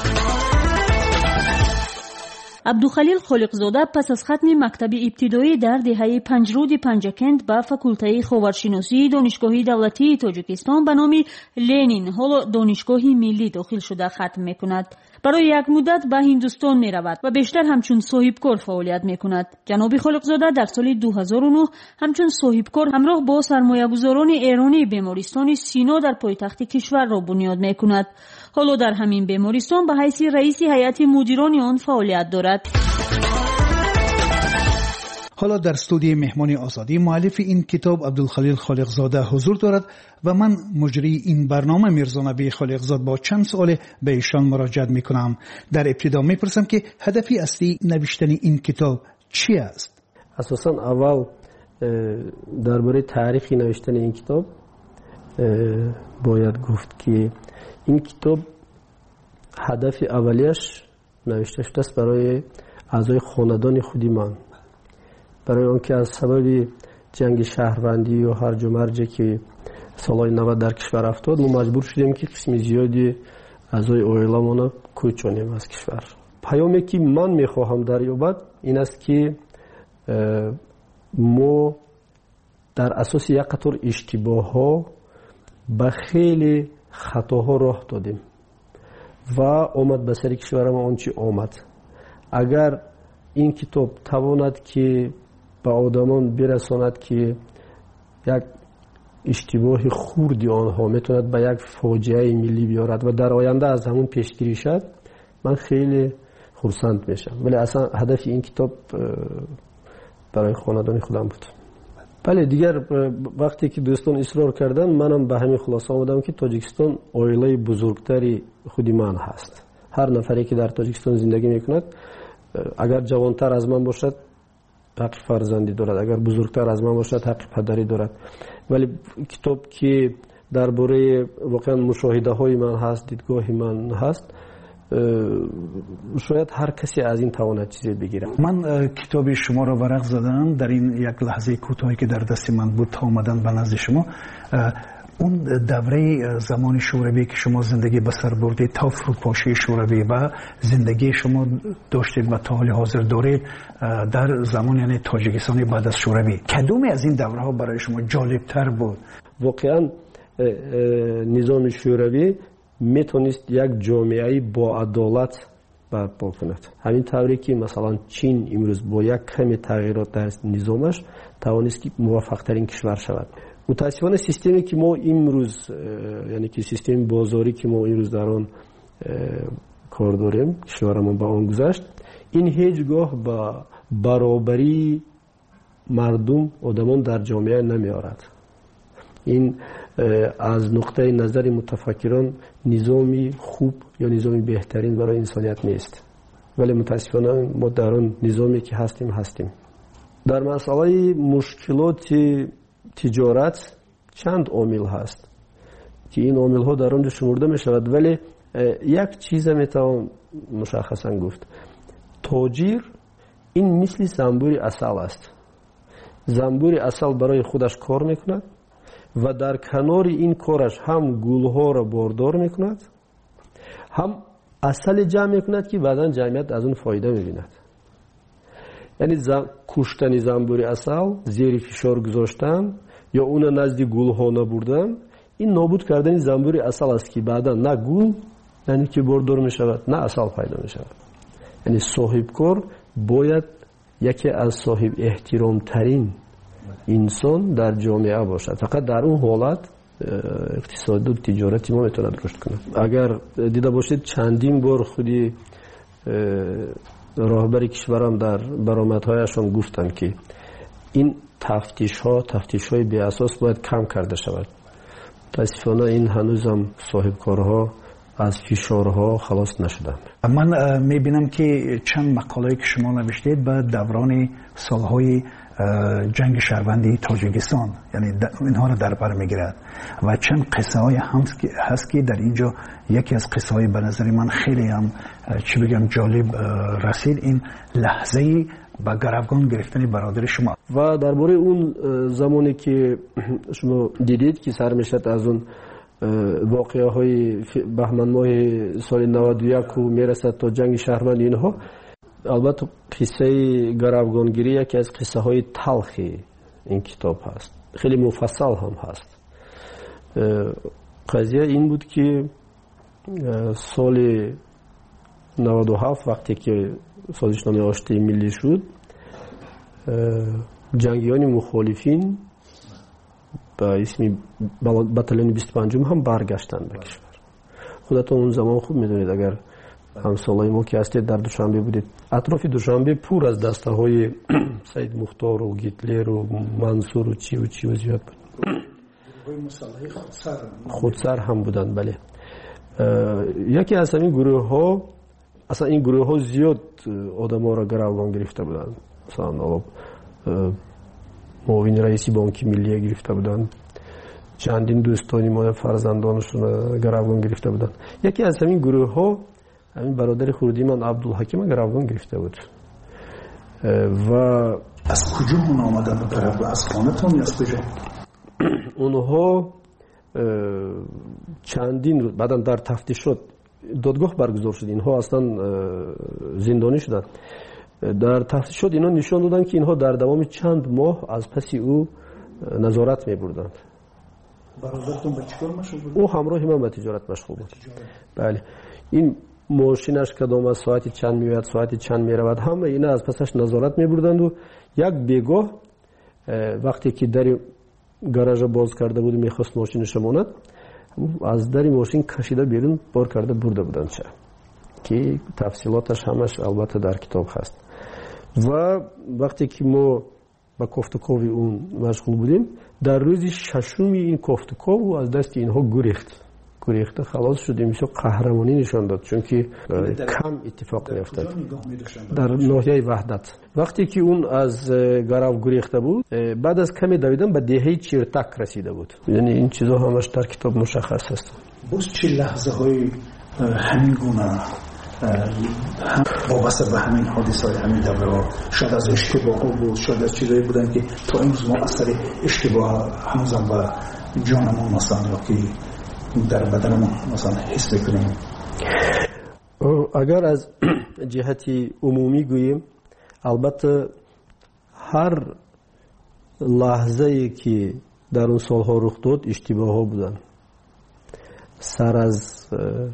عبدالخلیل خالقزاده پس از ختم مکتب ابتدایی در دهه پنجرود پنجکند به فاکولته خاورشناسی دانشگاه دولتی تاجیکستان به نام لنین حالا دانشگاه ملی داخل شده ختم میکند. برای یک مدت به هندوستان می رود و بیشتر همچون صاحبکار فعالیت می کند. جناب خالقزاده در سال دو هزار و نه همچون صاحبکار همراه با سرمایه‌گذاران ایرانی بیمارستان سینا در پایتخت کشور را بنیاد می کند. حالا در همین بیمارستان به حیث رئیس هیئت مدیران آن فعالیت دارد. حالا در استودیوی مهمان آزادی مؤلف این کتاب عبدالخلیل خالقزاده حضور دارد و من مجری این برنامه میرزا نبی خالقزاده با چند سوال به ایشان مراجعه میکنم. در ابتدا میپرسم که هدفی اصلی نوشتن این کتاب چی است؟ اساسا اول درباره تاریخ نوشتن این کتاب باید گفت که این کتاب هدف اولیش نوشته شده است برای اعضای خاندان خودی من، برای آنکه از سبب جنگ شهروندی و هرج و مرج که سالهای نود در کشور افتاد ما مجبور شدیم که قسم زیادی اعضای عائله‌مان را کوچانیم از کشور. پیامی که من میخواهم دریابد این است که ما در اساس یک قطار اشتباه ها به خیلی خطاها راه دادیم و آمد به سر کشور ما آنچه آمد. اگر این کتاب تواند که به آدمان برساند که یک اشتباه خوردی آنها میتوند به یک فاجعه ملی بیارد و در آینده از همون پیشگیری شد، من خیلی خرسند میشم. ولی اصلا هدف این کتاب برای خاندان خودم بود. بله دیگر وقتی که دوستان اصرار کردن منم به همین خلاصه آمدم که تاجیکستان عائله بزرگتری خودی من هست. هر نفری که در تاجیکستان زندگی میکند اگر جوانتر از من باشد حق فرزندی دارد، اگر بزرگتر از من باشد حق پدری دارد. ولی کتاب که درباره واقعا مشاهده های من هست، دیدگاه من هست، شاید هر کسی از این تواند چیزی بگیره. من کتاب شما را ورق زدم در این یک لحظه کوتاهی که در دست من بود تا آمدن به نزد شما. اون دوره زمان شوروی که شما زندگی به سر بردید تا فروپاشی شوروی و زندگی شما داشتید و تا حال حاضر دارید در زمان یعنی تاجیکستان بعد از شوروی، کدومی از این دوره ها برای شما جالب تر بود؟ واقعا نظام شوروی میتونست یک جامعه با عدالت برپا کند. همین طوری که مثلا چین امروز با یک کمی تغییرات در نظامش توانست که موفق ترین کشور شود. متاسفانه سیستمی که ما امروز یعنی که سیستم بازاری که ما امروز در آن کار داریم، کشورمون با آن گذشت، این هیچگاه با برابری مردم آدمان در جامعه نمیارد. این از نقطه نظر متفکران نظامی خوب یا نظامی بهترین برای انسانیت نیست. ولی متاسفانه ما در آن نظامی که هستیم هستیم. در مسئله مشکلات تجارت چند عامل هست که این عامل ها در آنجا شمرده می شود، ولی یک چیز می توان مشخصا گفت. تاجر این مثل زنبور عسل است. زنبور عسل برای خودش کار می کند و در کنار این کارش هم گلها را باردار می کند، هم عسل جمع می کند که بعدا جمعیت از اون فایده می بیند. یعنی زم... کشتن زنبور عسل، زیر فشار گذاشتن یا اون نزد گلها نبردن، این نابود کردن زنبور عسل است که بعدا نه گل یعنی که باردار می شود نه عسل پیدا می شود. یعنی صاحبکار باید یکی از صاحب احترام ترین انسان در جامعه باشد. فقط در اون حالت اقتصاد و تجارتی ما میتواند رشد کنه. اگر دیده باشید چندین بار خودی راهبر کشورم در برآمدهایشان گفتن که این تفتیش ها تفتیش های بی اساس باید کم کرده شود. متاسفانه این هنوزم صاحب کارها از فشارها خلاص نشدند. من میبینم که چند مقاله که شما نوشتید به دوران سالهای جنگ شهروندی تاجیکستان، یعنی اینها رو در بر میگیرد و چند قصه های هم هست که در اینجا یکی از قصه های به نظر من خیلی هم چی بگم جالب رسید، این لحظه با گروگان گرفتن برادر شما. و درباره اون زمانی که شما دیدید که سر میشد از اون واقعه های بهمن ماه سال نود و یک و میرسد تا جنگ شهروندی، اینها البته قصه گروگانگیری یکی از قصه های تلخی این کتاب هست، خیلی مفصل هم هست. قضیه این بود که سال نود و هفت وقتی که سازشنامه آشتی ملی شد، جنگیان مخالفین با اسم باتالون بیست و پنجم هم برگشتند به کشور. خودتون اون زمان خوب میدونید، اگر همسالای ما که هستید در دوشنبه بودید، اطراف دوشنبه پر از دسته های سید مختار و گیتلر و منصور و چی و چی و زیاد بود. خودسر هم بودن. بله. یکی از این گروه ها، اصلا این گروه ها زیاد آدم ها را گروگان گرفته بودن. مثلا معاون رئیسی بانک ملی گرفته بودن، چندین دوستانی ما فرزندانشون گروگان گرفته بودن. یکی از همین گروه ها همین برادر خردی من عبدالحکیم گروگان گرفته بود. و از کجا اون آمدن به طرف از خانه‌تون یا از کجا؟ اونها چندین روز بعدا در تفتیشات دادگاه برگزار شد، اینها اصلا زندانی شدند. در تفتیشات اینا نشان دادن که اینها در دوام چند ماه از پس او نظارت می‌بردند. برادرتون به چیکار مشغول بود؟ او همراه من به تجارت مشغول بود. بله. این ماشینش کدام از ساعتی چند میاد، ساعتی چند میرود، همه اینا از پسش نظارت می‌بردند و یک بیگاه وقتی که در گاراژ باز کرده بود می‌خواست ماشینش بماند، از در ماشین کشیده بیرون بار کرده برده بودند چه که تفصیلاتش همش البته در کتاب هست. و وقتی که ما با کوفتکوی اون مشغول بودیم، در روز ششم این کوفتکو از دست اینها گریخت گریخته خلاص شدیم. میشه قهرمانی نشان داد، چون که کم اتفاق نیفتاد در ناحیه وحدت. وقتی که اون از گرو گریخته بود، بعد از کمی دویدن به دهه چیرتک رسیده بود. یعنی این چیزا همش در کتاب مشخص هست. باز چه لحظه های همین گونه وابسته به همین حادثه های همین دوره، شاید از اشتباه ها بود، شاید از چیزایی بودن که تا امروز ما اثر اشتباه هنوزم به جانمون مثلا یا که در بدنمون مثلا حس بکنیم. اگر از جهتی عمومی گوییم، البته هر لحظه ای که در اون سالها رخ داد اشتباه ها بودن. سر از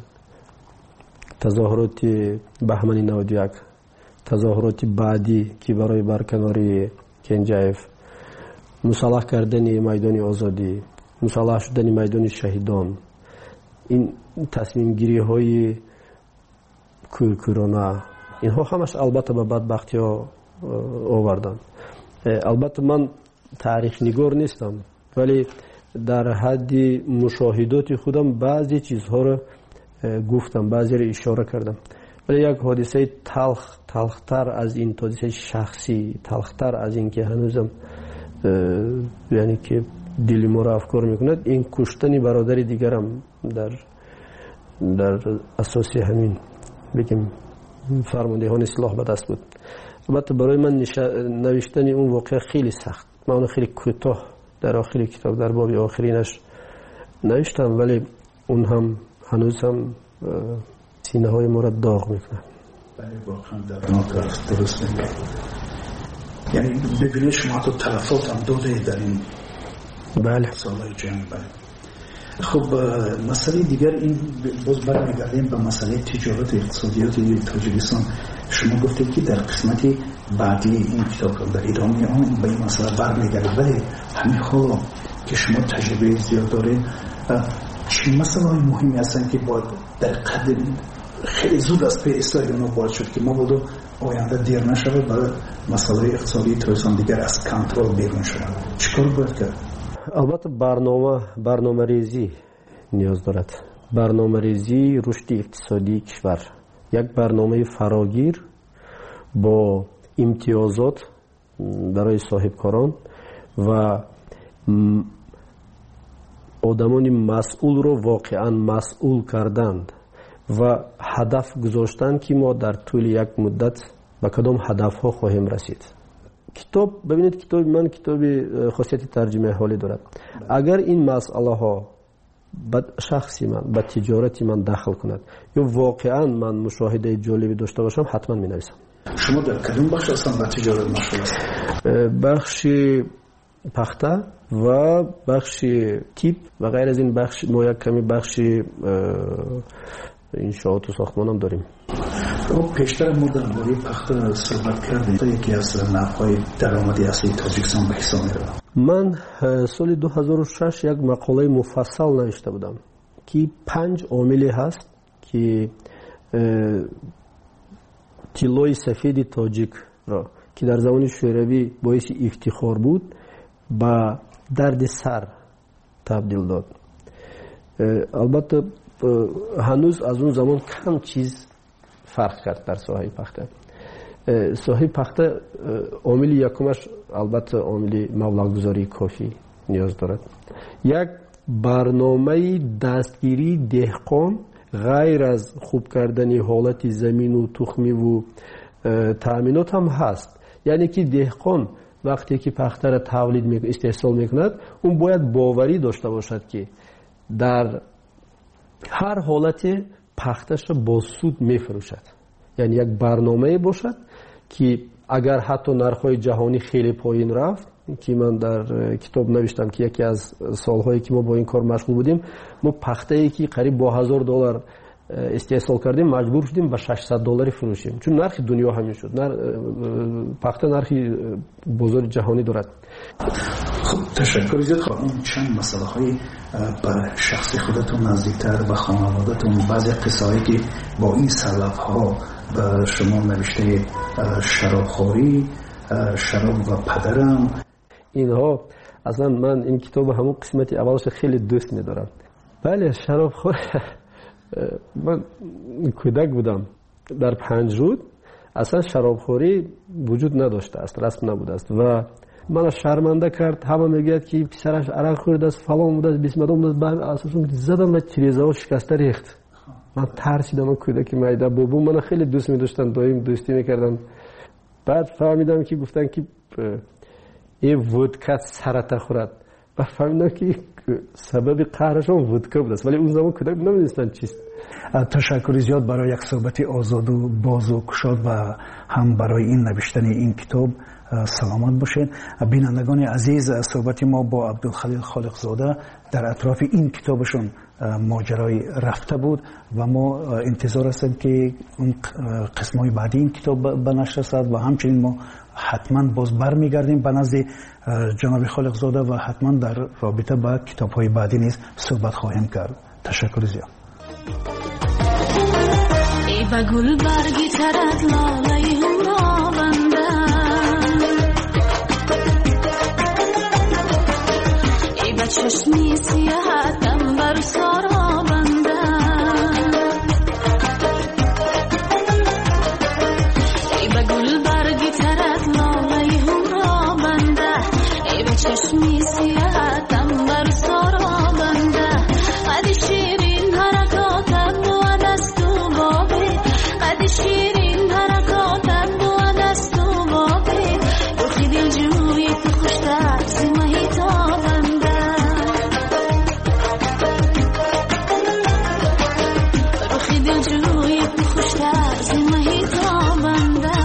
تظاهرات بهمن نود و یک، تظاهرات بعدی که برای برکناری کنجایف، مسلح کردن میدان آزادی، مسلح شدن میدان شهیدان، این تصمیم گیری های کورکورانه، اینها همش البته به بدبختی ها آوردن. البته من تاریخ نگار نیستم، ولی در حد مشاهدات خودم بعضی چیزها رو گفتم، بعضی رو اشاره کردم. ولی یک حادثه تلخ تلختر از این، حادثه شخصی تلختر از این که هنوزم یعنی که دل ما را افکار میکند، این کشتن برادر دیگرم در در اساسی همین بگیم فرماندهان سلاح به دست بود. البته برای من نوشتن اون واقعه خیلی سخت، من اون خیلی کوتاه در آخر کتاب در باب آخرینش نوشتم، ولی اون هم هنوز هم سینه های ما را داغ میکنه. بله واقعا در ناطرف درست میگه. یعنی ببینید شما تو تلفات هم داده در این بله سالهای جنگ. بله. خب مسئله دیگر این، باز برمیگردیم به مسئله تجارت اقتصادیات تاجیکستان. شما گفتید که در قسمت بعدی این کتاب در ادامه آن به این مسئله برمیگردید، ولی همین حالا که شما تجربه زیاد دارید، چه مسئله های مهمی هستن که باید در قدر خیلی زود از پی اصلاح اونا باید شد که ما بودو آینده دیر نشود برای مسئله اقتصادی تاجیکستان دیگر از کنترل بیرون شود؟ چیکار باید کرد؟ البته برنامه برنامه ریزی نیاز دارد. برنامه‌ریزی رشد اقتصادی کشور، یک برنامه فراگیر با امتیازات برای صاحبکاران و آدمان مسئول رو واقعا مسئول کردند و هدف گذاشتند که ما در طول یک مدت به کدام هدف ها خواهیم رسید. کتاب ببینید، کتاب من کتاب خاصیت ترجمه حالی دارد. اگر این مسئله ها به شخصی من، به تجارتی من دخل کند یا واقعا من مشاهده جالبی داشته باشم، حتما می نویسم. شما در کدوم بخش اصلا به تجارت مشغول هستید؟ بخش پخته و بخش تیپ و غیر از این بخش، ما یک کمی بخش انشاءات و ساختمان هم داریم. پیشتر ما در باره پخته صحبت کردیم. یکی از نحوهای درآمدی اصلی تاجیکستان به حساب می‌رود. من سال دو هزار و شش یک مقاله مفصل نوشته بودم که پنج عاملی هست که طلای سفید تاجیک را که در زمان شوروی باعث افتخار بود به درد سر تبدیل داد. البته هنوز از اون زمان کم چیز فرق کرد در ساحه پخته. ساحه پخته عامل یکمش البته عامل مبلغ گذاری کافی نیاز دارد. یک برنامه دستگیری دهقان غیر از خوب کردن حالت زمین و تخمی و تأمینات هم هست. یعنی که دهقان وقتی که پخته را تولید می استحصال میکند، اون باید باوری داشته باشد که در هر حالت پختش را با سود میفروشد. یعنی یک برنامه باشد که اگر حتی نرخ‌های جهانی خیلی پایین رفت، که من در کتاب نوشتم که یکی از سالهایی که ما با این کار مشغول بودیم، ما پخته‌ای که قریب با هزار دلار استحصال کردیم مجبور شدیم به ششصد دلاری فروشیم، چون نرخ دنیا همین شد. نر... پخته نرخی بازار جهانی دارد. خب تشکر زیاد. خب اون چند مسئله های به شخصی خودتون نزدیکتر، به خانوادتون، بعضی قصه‌ای که با این سلف ها به شما نوشته، شرابخوری، شراب و پدرم، اینها اصلا من این کتاب همون قسمتی اولش خیلی دوست می‌دارم. بله شرابخور. من کودک بودم در پنجرود اصلا شرابخوری وجود نداشته است، رسم نبوده است و من شرمنده کرد. همه میگه که پسرش عرق خورده است، فلان بوده است، بیست مدام بوده است. اساسا زدم و تریزه شکسته ریخت. من ترسیدم. کودکی میده بابا من خیلی دوست می‌داشتن، دایم دوستی می‌کردن. بعد فهمیدم که گفتن که این ودکا سرطان خورد و فهمیدم که سبب قهرشون ودکا بود است، ولی اون زمان کودک نمی‌دونستن چیست. تشکر زیاد برای یک صحبت آزاد و باز و گشاد و هم برای این نوشتن این کتاب. سلامت باشین. بینندگان عزیز، صحبت ما با عبدالخلیل خالقزاده در اطراف این کتابشون ماجرای رفته بود و ما انتظار هستیم که اون قسمای بعدی این کتاب به نشر رسد و همچنین ما حتما باز برمیگردیم به نزد جناب خالقزاده و حتما در رابطه با کتاب‌های بعدی نیز صحبت خواهیم کرد. تشکر زیاد. ای با گل برگی ترد لاله هم بنده، ای با چشمی سیاحتم بر سارا بنده، ای با گل برگی ترد لاله هم بنده، ای با چشمی سیاحتم بر سارا بنده، قد شیرین حرکاتم و دست و بابی، قد شیرین حرکاتم و دست و بابی، روخی دل جوی تو خوشتر زمهی تا بنده، روخی دل جوی تو خوشتر زمهی تا بنده.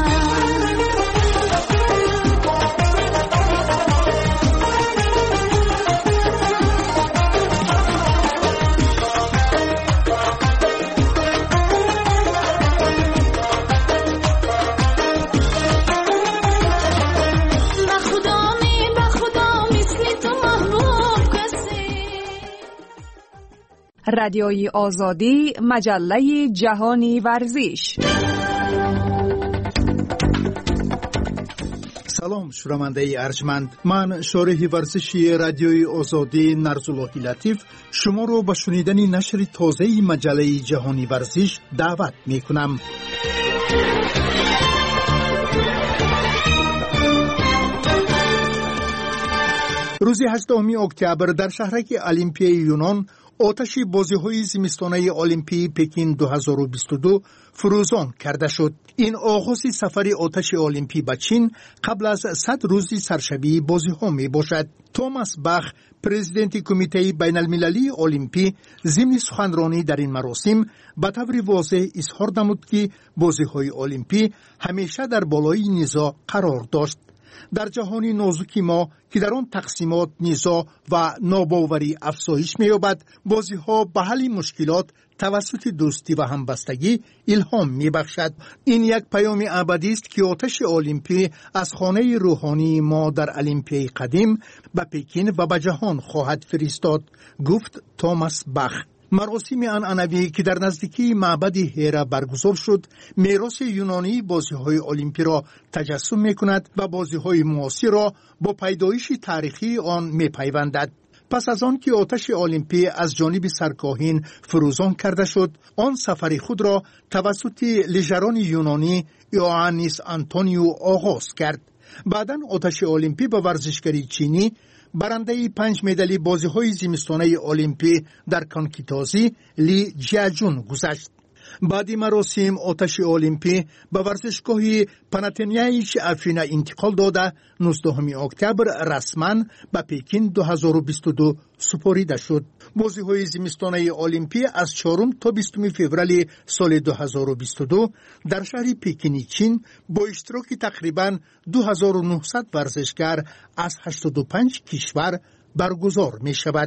رادیوی آزادی، مجله جهانی ورزش. سلام شنونده ارجمند، من شارح ورزشی رادیوی آزادی نرزاللهی لطیف شما رو به شنیدن نشر تازه مجله جهانی ورزش دعوت می کنم. روز هشتم اکتبر در شهرک المپیای یونان آتش بازی‌های زمستانه المپی پکین دو هزار و بیست و دو فروزان کرده شد. این آغاز سفر آتش المپی به چین قبل از صد روز سرشبی بازی‌ها میباشد. توماس باخ، پرزیدنت کمیته بین المللی المپی، ضمن سخنرانی در این مراسم به طور واضح اظهار نمود که بازی‌های المپی همیشه در بالای نزاع قرار داشت. در جهانی نازکی ما که در آن تقسیمات، نزاع و ناباوری افزایش می‌یابد، بازی‌ها به حل مشکلات توسط دوستی و همبستگی الهام می‌بخشد. این یک پیام ابدی است که آتش المپی از خانه روحانی ما در المپیای قدیم به پکین و به جهان خواهد فرستاد، گفت توماس باخ. مراسم عنعنوی که در نزدیکی معبد هیرا برگزار شد، میراث یونانی بازی‌های المپی را تجسم می‌کند و بازی‌های معاصر را با پیدایش تاریخی آن می‌پیوندد. پس از آن که آتش المپی از جانب سرکاهین فروزان کرده شد، آن سفر خود را توسط لژران یونانی یوانیس آنتونیو آغاز کرد. بعداً آتش المپی به ورزشکاری چینی برنده پنج مدالی بازی‌های زمستانه المپی در کانکیتازی لی جیاجون گذشت. بعد مراسم آتش المپی به ورزشگاه پاناتنائیک افینا انتقال داده نوزدهم اکتبر رسما به پکین دو هزار و بیست و دو سپرده شد. بازی‌های زمستانه المپی از چهارم تا بیستم فوریه سال دو هزار و بیست و دو در شهر پکین چین با اشتراک تقریباً دو هزار و نهصد ورزشکار از هشتاد و پنج کشور برگزار می شود.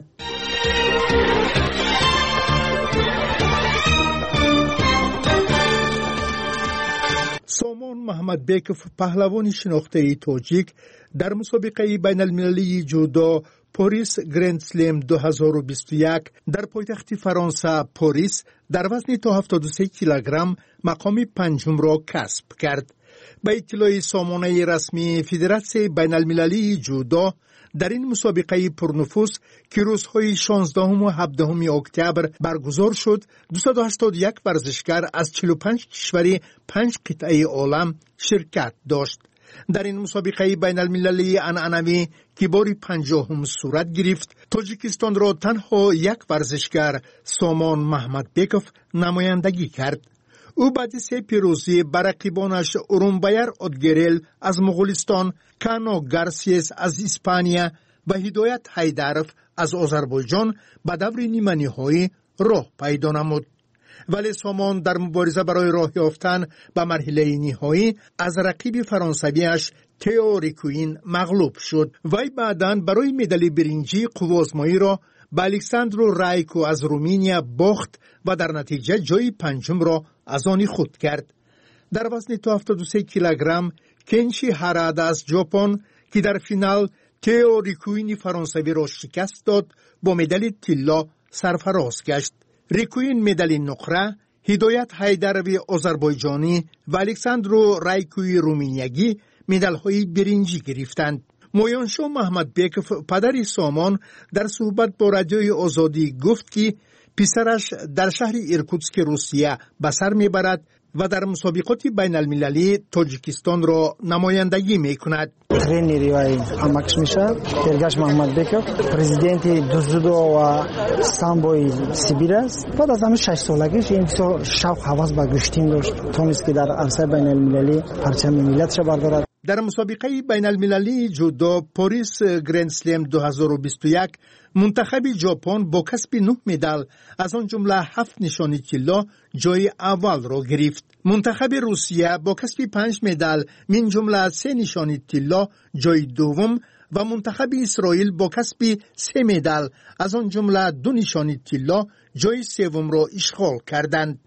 سامان محمد بیکوف، پهلوان شناخته تاجیک، در مسابقه بین المللی جودو پاریس گرند سلم دو هزار و بیست و یک در پایتخت فرانسه پاریس در وزن تا هفتاد و سه کیلوگرم مقام پنجم را کسب کرد. به اطلاع سامانه رسمی فدراسیون بین المللی جودو، در این مسابقه پرنفوذ که روزهای شانزدهم و هفدهم اکتبر برگزار شد، دویست و هشتاد و یک ورزشکار از چهل و پنج کشور پنج قطعه عالم شرکت داشت. در این مسابقه بین المللی عنعنوی که بار پنجاهم صورت گرفت، تاجیکستان را تنها یک ورزشکار، سامان محمد بیکوف، نمایندگی کرد. او بعد سه پیروزی بر رقیبانش اورونبایر اودگریل از مغولستان، کانو گارسیس از اسپانیا و هدایت حیدرف از آذربایجان به دور نیمه نهایی راه پیدا نمود. ولی سامان در مبارزه برای راه یافتن به مرحله نهایی از رقیب فرانسویش تئو ریکوین مغلوب شد. وی بعداً برای مدال برنجی قوازمایی را به الکساندرو رایکو از رومانیا باخت و در نتیجه جای پنجم را از آن خود کرد. در وزن تا هفتاد و سه کیلوگرم کنشی هارادا از ژاپن که در فینال تئو ریکوین فرانسوی را شکست داد، با مدال طلا سرفراز گشت. ریکوین مدال نقره، هدایت حیدروی آذربایجانی و الکساندرو رایکوی رومانیایی مدال‌های برنجی گرفتند. مویانشو محمد بیکوف، پدر سامان، در صحبت با رادیوی آزادی گفت که پسرش در شهر ایرکوتسک روسیه به سر میبرد و در مسابقات بین المللی تاجیکستان را نمایندگی می کند. ترینری وای اماکس میشه ارگاش محمد بیکوف، پرزیدنت دوزودو و سامبوی سیبیر است. بعد از همون شش سالگیش این بسیار شوق هوس به گشتین داشت، تونست که در عرصه بین المللی پرچم ملت را بردارد. در مسابقه بین المللی جودو پاریس گرند سلم دو هزار و بیست و یک منتخب ژاپن با کسب نه مدال از آن جمله هفت نشانی طلا جای اول را گرفت. منتخب روسیه با کسب پنج مدال من جمله سه نشانی طلا جای دوم و منتخب اسرائیل با کسب سه مدال از آن جمله دو نشانی طلا جای سوم را اشغال کردند.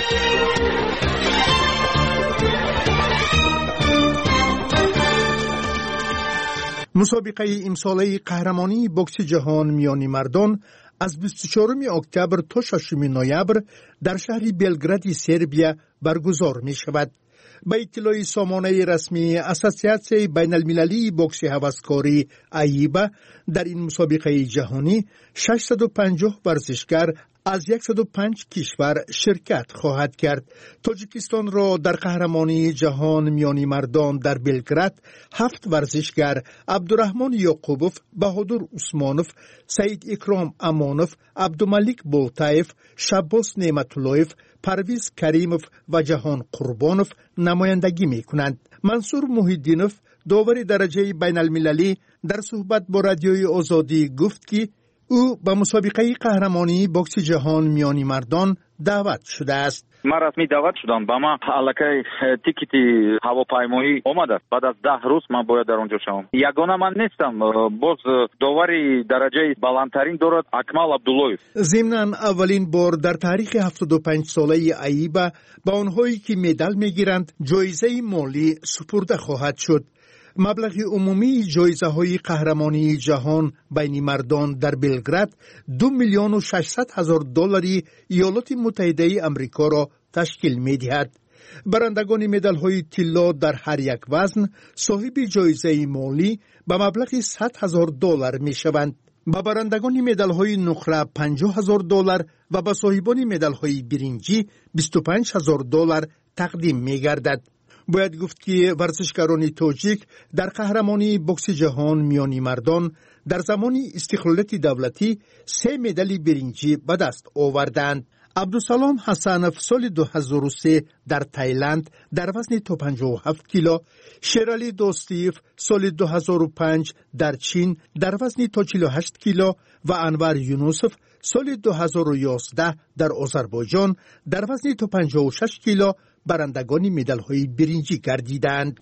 مسابقه امساله قهرمانی بوکس جهان میان مردان از بیست و چهارم اکتبر تا ششم نوامبر در شهر بلگراد سربیا برگزار می شود. به اطلاع سامانه رسمی اساسیاسیون بین المللی بوکس هوسکاری ایبا در این مسابقه جهانی ششصد و پنجاه ورزشکار از صد و پنج کشور شرکت خواهد کرد. تاجیکستان را در قهرمانی جهان میانی مردان در بلگراد هفت ورزشکار عبدالرحمن یعقوبوف، بهادر عثمانوف، سعید اکرام امانوف، عبدالملک بولتایف، شباس نعمتاللهیف، پرویز کریموف و جهان قربانوف نمایندگی می کنند. منصور محیدینوف، داور درجه بین المللی، در صحبت با رادیوی آزادی گفت که او به مسابقه قهرمانی بوکس جهان میانی مردان دعوت شده است. من رسمی دعوت شدم. با ما علاقه تیکت هواپیمایی آمد است. بعد از ده روز من باید در اونجا شوم. یگانه من نیستم. باز داوری درجه بالاترین دارد اکمل عبداللهیف. ضمناً اولین بار در تاریخ هفتاد و پنج ساله ایبا با آنهایی که مدال میگیرند جایزه مالی سپرده خواهد شد. مبلغ عمومی جایزه های قهرمانی جهان بین مردان در بلگراد دو میلیون و ششصد هزار دلاری ایالات متحده آمریکا را تشکیل می دهد. برندگان مدال های طلا در هر یک وزن صاحب جایزه مالی به مبلغ صد هزار دلار می شوند. با برندگان مدال های نقره پنجاه هزار دلار و با صاحبان مدال های برنجی بیست و پنج هزار دلار تقدیم می گردد. باید گفت که ورزشکاران تاجیک در قهرمانی بوکس جهان میانی مردان در زمان استقلالیت دولتی سه مدال برنجی به دست آوردند. عبدالسلام حسنوف سال دو هزار و سه در تایلند در وزن تا پنجاه و هفت کیلو، شیرالی دوستیف سال دو هزار و پنج در چین در وزن تا چهل و هشت کیلو و انور یونوسف سال دو هزار و یازده در آذربایجان در وزن تا پنجاه و شش کیلو برندگان مدال های برنجی گردیدند.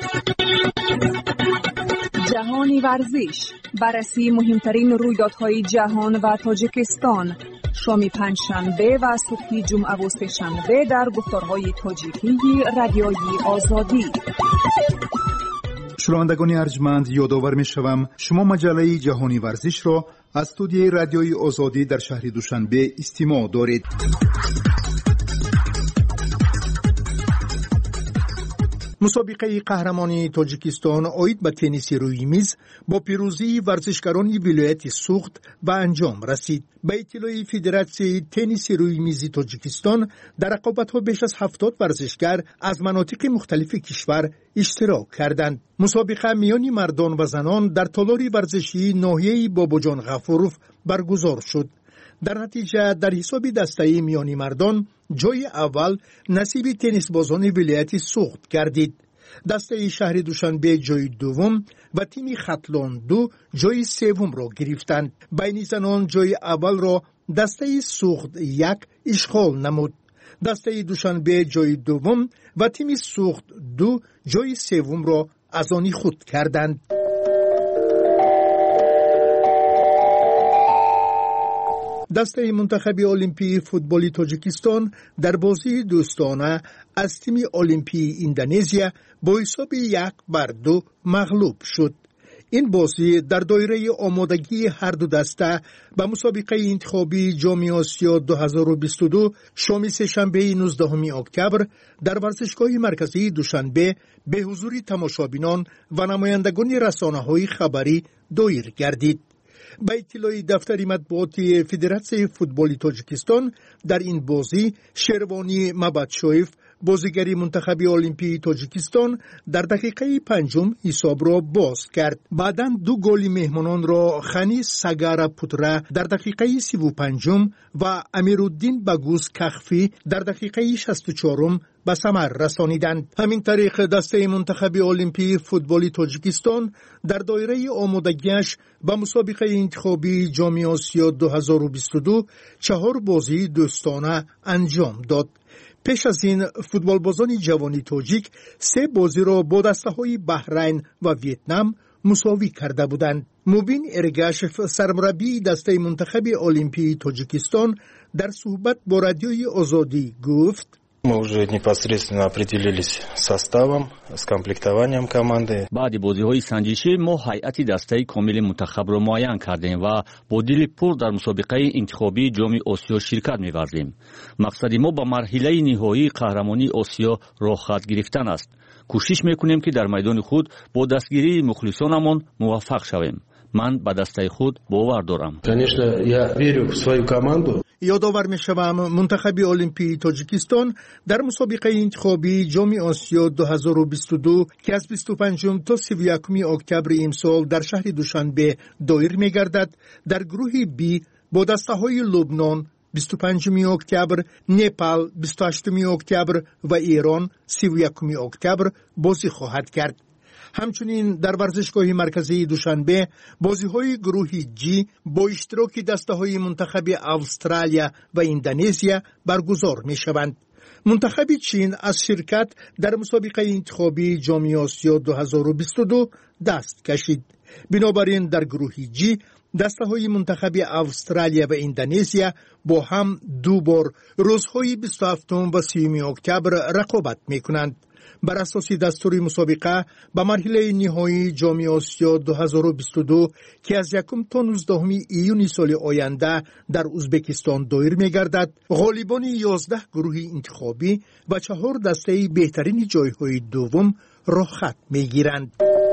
جهانی ورزش، بررسی مهمترین رویدادهای جهان و تاجیکستان، شام پنجشنبه و صبح جمعه و سه‌شنبه در گفتارهای تاجیکی رادیوی آزادی. شنوندگان ارجمند، یادآور می‌شوم شما مجله جهانی ورزش را از استودیوی رادیوی آزادی در شهر دوشنبه استماع دارید. مسابقه قهرمانی تاجیکستان عاید به تنیس روی میز با پیروزی ورزشکاران ولایت سوخت به انجام رسید. به اطلاع فدراسیون تنیس روی میز تاجیکستان در رقابت‌ها بیش از هفتاد ورزشکار از مناطق مختلف کشور اشتراک کردند. مسابقه میان مردان و زنان در تالار ورزشی ناحیه باباجان غفوروف برگزار شد. در نتیجه در حساب دسته میانی مردان جای اول نصیب تنیس بازان ولایت سوخت گردید. دسته شهر دوشنبه جای دوم و تیم خطلان دو جای سوم را گرفتند. بین زنان جای اول را دسته سوخت یک اشغال نمود. دسته دوشنبه جای دوم و تیم سوخت دو جای سوم را از آن خود کردند. دسته منتخب المپی فوتبال تاجیکستان در بازی دوستانه از تیم المپی اندونزیا با حساب یک بر دو مغلوب شد. این بازی در دایره آمادگی هر دو دسته به مسابقه انتخابی جام آسیا دو هزار و بیست و دو شام سه‌شنبه نوزدهم اکتبر در ورزشگاه مرکزی دوشنبه به حضور تماشابینان و نمایندگان رسانه‌های خبری دایر گردید. به اطلاع دفتر مطبوعاتی فدراسیون فوتبال تاجیکستان در این بازی شروانی مبادشویف بازیگری منتخب المپی تاجیکستان در دقیقه پنجم حساب را باز کرد. بعداً دو گل مهمانان را خانی سگارا پوترا در دقیقه سی و پنجم و امیرالدین باگوس کخفی در دقیقه شصت و چهارم به ثمر رسانیدند. همین طریق دسته منتخب المپی فوتبال تاجیکستان در دایره آمادگیش به مسابقه انتخابی جام آسیا دو هزار و بیست و دو چهار بازی دوستانه انجام داد. پیش از این فوتبال بازان جوانی تاجیک سه بازی را با دسته های بحرین و ویتنام مساوی کرده بودند. مبین ارگاشف سرمربی دسته منتخب المپی تاجیکستان در صحبت با رادیوی آزادی گفت: Мы уже непосредственно определились составом, с комплектованием команды. баъди бозиҳои санҷишӣ мо ҳайати дастаи комили мунтахабро муайян кардем ва бо дили пур дар мусобиқаи интихобии ҷоми осиё ширкат меварзем. мақсади мо ба марҳилаи ниҳоии қаҳрамонии осиё роҳхат гирифтан аст. кӯшиш мекунем ки дар майдони худ бо дастгирии мухлисонамон муваффақ шавем. ман ба дастаи худ бовар дорам. Конечно, я верю в свою команду. یادآور می‌شوم منتخب المپی تاجیکستان در مسابقه انتخابی جام آسیا دو هزار و بیست و دو که از بیست و پنجم تا سی و یکم اکتبر امسال در شهر دوشنبه دایر می‌گردد در گروه بی با دسته‌های لبنان بیست و پنجم اکتبر، نپال بیست و هشتم اکتبر و ایران سی و یکم اکتبر بازی خواهد کرد. همچنین در ورزشگاه مرکزی دوشنبه بازی‌های گروه جی با اشتراک دسته‌های منتخب استرالیا و اندونزیا برگزار می‌شوند. منتخب چین از شرکت در مسابقه انتخابی جام آسیا دو هزار و بیست و دو دست کشید. بنابراین در گروه جی دسته‌های منتخب استرالیا و اندونزیا با هم دو بار روزهای بیست و هفتم و سیوم اکتبر رقابت می‌کنند. بر اساس دستور مسابقه به مرحله نهایی جام آسیا دو هزار و بیست و دو که از یکم تا نوزدهم ایون سال آینده در ازبکستان دایر می‌گردد، غالبان یازده گروه انتخابی و چهار دسته بهترین جایهای دوم راه خط می‌گیرند.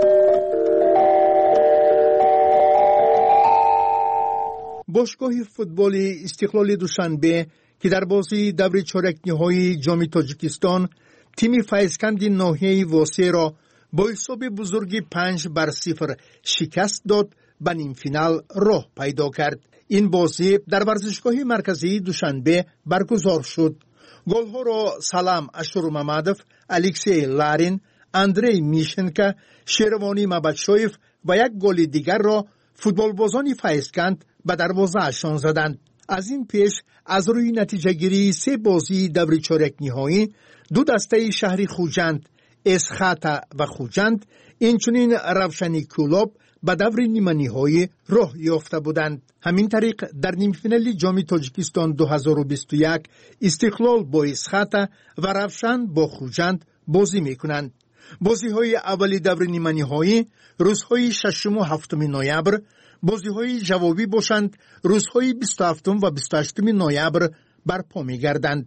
باشگاه فوتبال استقلال دوشنبه که در بازی دور چهارک نهایی جام تاجیکستان تیم فیضکند ناحیه واسه را با حساب بزرگی پنج بر صفر شکست داد به نیم فینال راه پیدا کرد. این بازی در ورزشگاه مرکزی دوشنبه برگزار شد. گل‌ها را سلام اشورمامدov، الکسی لارین، اندری میشنکا، شیروانی مبادشویف و یک گل دیگر را فوتبالبازان فیضکند به دروازه‌شان زدند. از این پیش از روی نتیجه گیری سه بازی دور چهارک نهایی دو دسته شهر خوجند، اسخاتا و خوجند، اینچنین روشنی کلوب به دور نیمه نهایی راه یافته بودند. همین طریق در نیم فینال جام تاجیکستان دو هزار و بیست و یک استقلال با اسخاتا و روشن با خوجند بازی میکنند. بازی های اولی دور نیمه نهایی روزهای ششم و هفتم نوامبر، بازی های جوابی باشند روزهای بیست و هفتم و بیست و هشتم نوامبر برپا میگردند.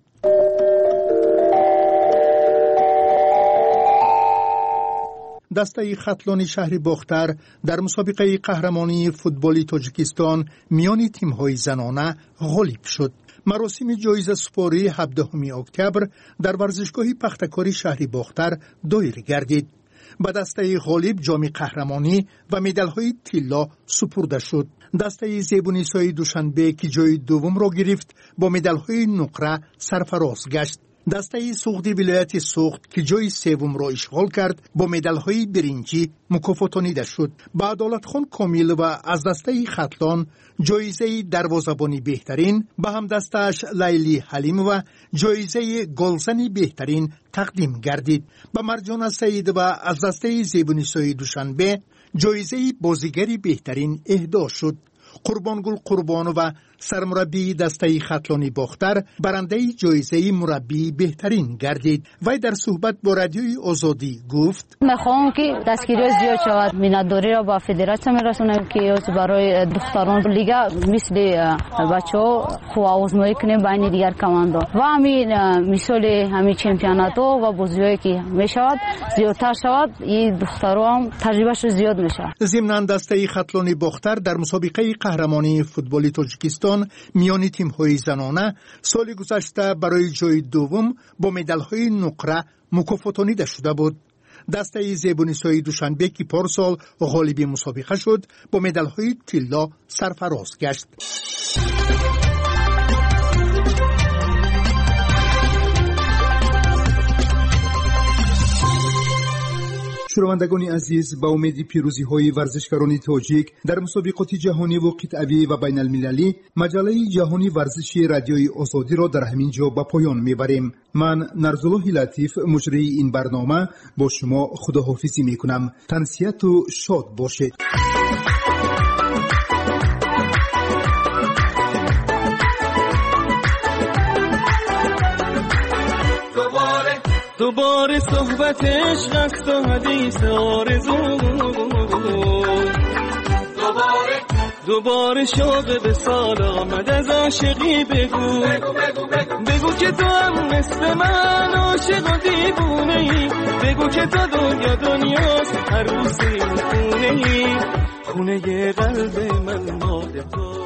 دسته خطلان شهر باختر در مسابقه قهرمانی فوتبال تاجیکستان میان تیم‌های زنانه غالب شد. مراسم جایزه سپاری هفدهم اکتبر در ورزشگاه پختکاری شهر باختر دایر گردید. به دسته غالب جام قهرمانی و مدال‌های طلا سپرده شد. دسته زیبونیسای دوشنبه که جای دوم را گرفت با مدال‌های نقره سرفراز گشت. دسته سوختی ولایت سوخت که جای سوم را اشغال کرد با مدال‌های برنجی مکافاتانیده شد. با عدالتخان کامل و از دسته خطلان جایزه دروازه‌بانی بهترین، به هم دستش لیلی حلیم و جایزه گلزنی بهترین تقدیم گردید. به مرجان سعید و از دسته زیبونیسای دوشنبه جایزه بازیگری بهترین اهدا شد. قربانگل قربانو و سرمربی دسته خطلانی باختر برنده جایزه مربی بهترین گردید. وی در صحبت با رادیوی آزادی گفت: میخوام که دستگیری زیاد شود، مینتداری را با فدراسیون میرسونم که برای دختران لیگا مثل بچه‌ها خوب آزمایی کنیم بین دیگر کماندا و همین مثال همین چمپیونات و بازی‌هایی که میشود زیادتر شود، این دخترها هم تجربهش زیاد میشه. ضمن دسته خطلانی باختر در مسابقه قهرمانی فوتبال تاجیکستان میان تیم‌های زنانه سال گذشته برای جای دوم با مدال‌های نقره مکافاتانیده شده بود. دسته زیبونیسای دوشنبه که پارسال غالب مسابقه شد با مدال‌های طلا سرفراز گشت. شنوندگان عزیز، با امید پیروزی های ورزشکاران تاجیک در مسابقات جهانی و قطعی و بین المللی، مجله جهانی ورزشی رادیوی آزادی را در همین جا به پایان میبریم. من نرزالله لطیف مجری این برنامه با شما خداحافظی میکنم. تنسیت و شاد باشید. دوباره صحبت عشق است و حدیث آرزو، دوباره دوباره شوق به سال آمد از عاشقی بگو، بگو بگو بگو بگو که تو هم مثل من عاشق و دیوونه ای، بگو که تو دنیا دنیاست هر روز این خونه ای، خونه قلب من مال تو.